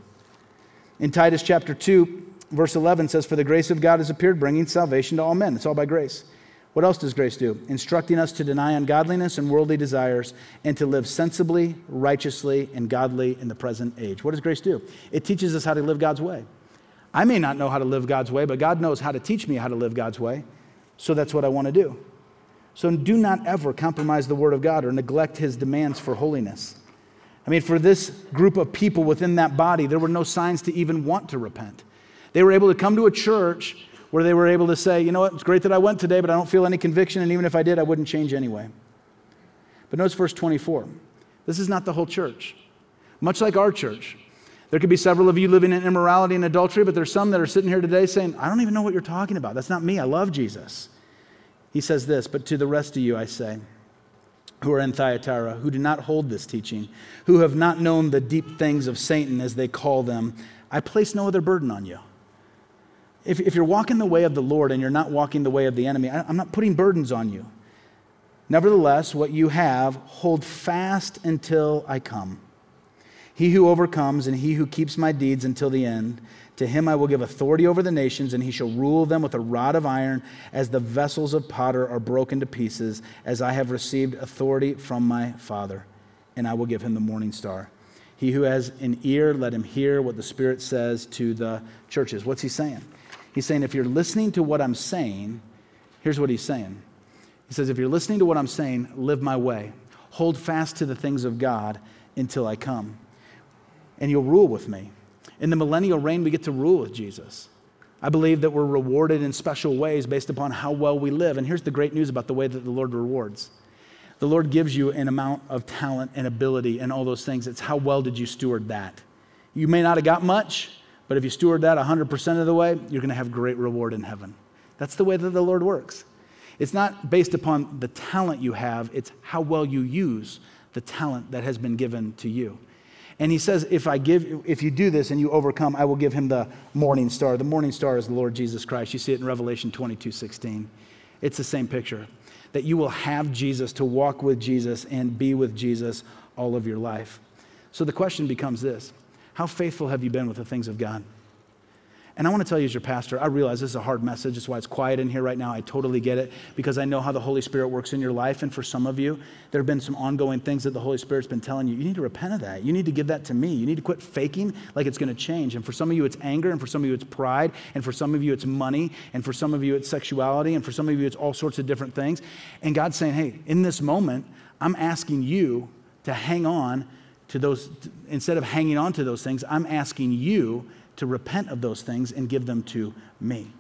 In Titus chapter two, verse eleven says, for the grace of God has appeared, bringing salvation to all men. It's all by grace. What else does grace do? Instructing us to deny ungodliness and worldly desires and to live sensibly, righteously, and godly in the present age. What does grace do? It teaches us how to live God's way. I may not know how to live God's way, but God knows how to teach me how to live God's way. So that's what I want to do. So do not ever compromise the word of God or neglect his demands for holiness. I mean, for this group of people within that body, there were no signs to even want to repent. They were able to come to a church where they were able to say, you know what, it's great that I went today, but I don't feel any conviction, and even if I did, I wouldn't change anyway. But notice verse twenty-four. This is not the whole church. Much like our church, there could be several of you living in immorality and adultery, but there's some that are sitting here today saying, I don't even know what you're talking about. That's not me. I love Jesus. He says this, but to the rest of you I say, who are in Thyatira, who do not hold this teaching, who have not known the deep things of Satan, as they call them, I place no other burden on you. If, if you're walking the way of the Lord and you're not walking the way of the enemy, I, I'm not putting burdens on you. Nevertheless, what you have, hold fast until I come. He who overcomes and he who keeps my deeds until the end, to him I will give authority over the nations, and he shall rule them with a rod of iron, as the vessels of potter are broken to pieces, as I have received authority from my Father, and I will give him the morning star. He who has an ear, let him hear what the Spirit says to the churches. What's he saying? He's saying, if you're listening to what I'm saying, here's what he's saying. He says, if you're listening to what I'm saying, live my way. Hold fast to the things of God until I come, and you'll rule with me. In the millennial reign, we get to rule with Jesus. I believe that we're rewarded in special ways based upon how well we live. And here's the great news about the way that the Lord rewards. The Lord gives you an amount of talent and ability and all those things. It's how well did you steward that. You may not have got much, but if you steward that one hundred percent of the way, you're going to have great reward in heaven. That's the way that the Lord works. It's not based upon the talent you have. It's how well you use the talent that has been given to you. And he says, if I give, if you do this and you overcome, I will give him the morning star. The morning star is the Lord Jesus Christ. You see it in Revelation twenty-two sixteen. It's the same picture, that you will have Jesus, to walk with Jesus and be with Jesus all of your life. So the question becomes this: how faithful have you been with the things of God? And I want to tell you as your pastor, I realize this is a hard message. That's why it's quiet in here right now. I totally get it, because I know how the Holy Spirit works in your life. And for some of you, there have been some ongoing things that the Holy Spirit's been telling you. You need to repent of that. You need to give that to me. You need to quit faking like it's going to change. And for some of you, it's anger. And for some of you, it's pride. And for some of you, it's money. And for some of you, it's sexuality. And for some of you, it's all sorts of different things. And God's saying, hey, in this moment, I'm asking you to hang on to those. Instead of hanging on to those things, I'm asking you to repent of those things and give them to me,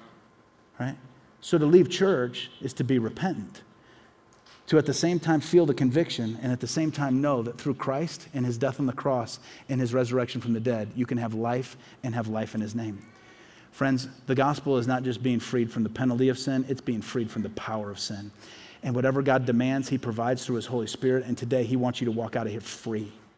right? So to leave church is to be repentant, to at the same time feel the conviction and at the same time know that through Christ and his death on the cross and his resurrection from the dead, you can have life and have life in his name. Friends, the gospel is not just being freed from the penalty of sin, it's being freed from the power of sin. And whatever God demands, he provides through his Holy Spirit, and today he wants you to walk out of here free.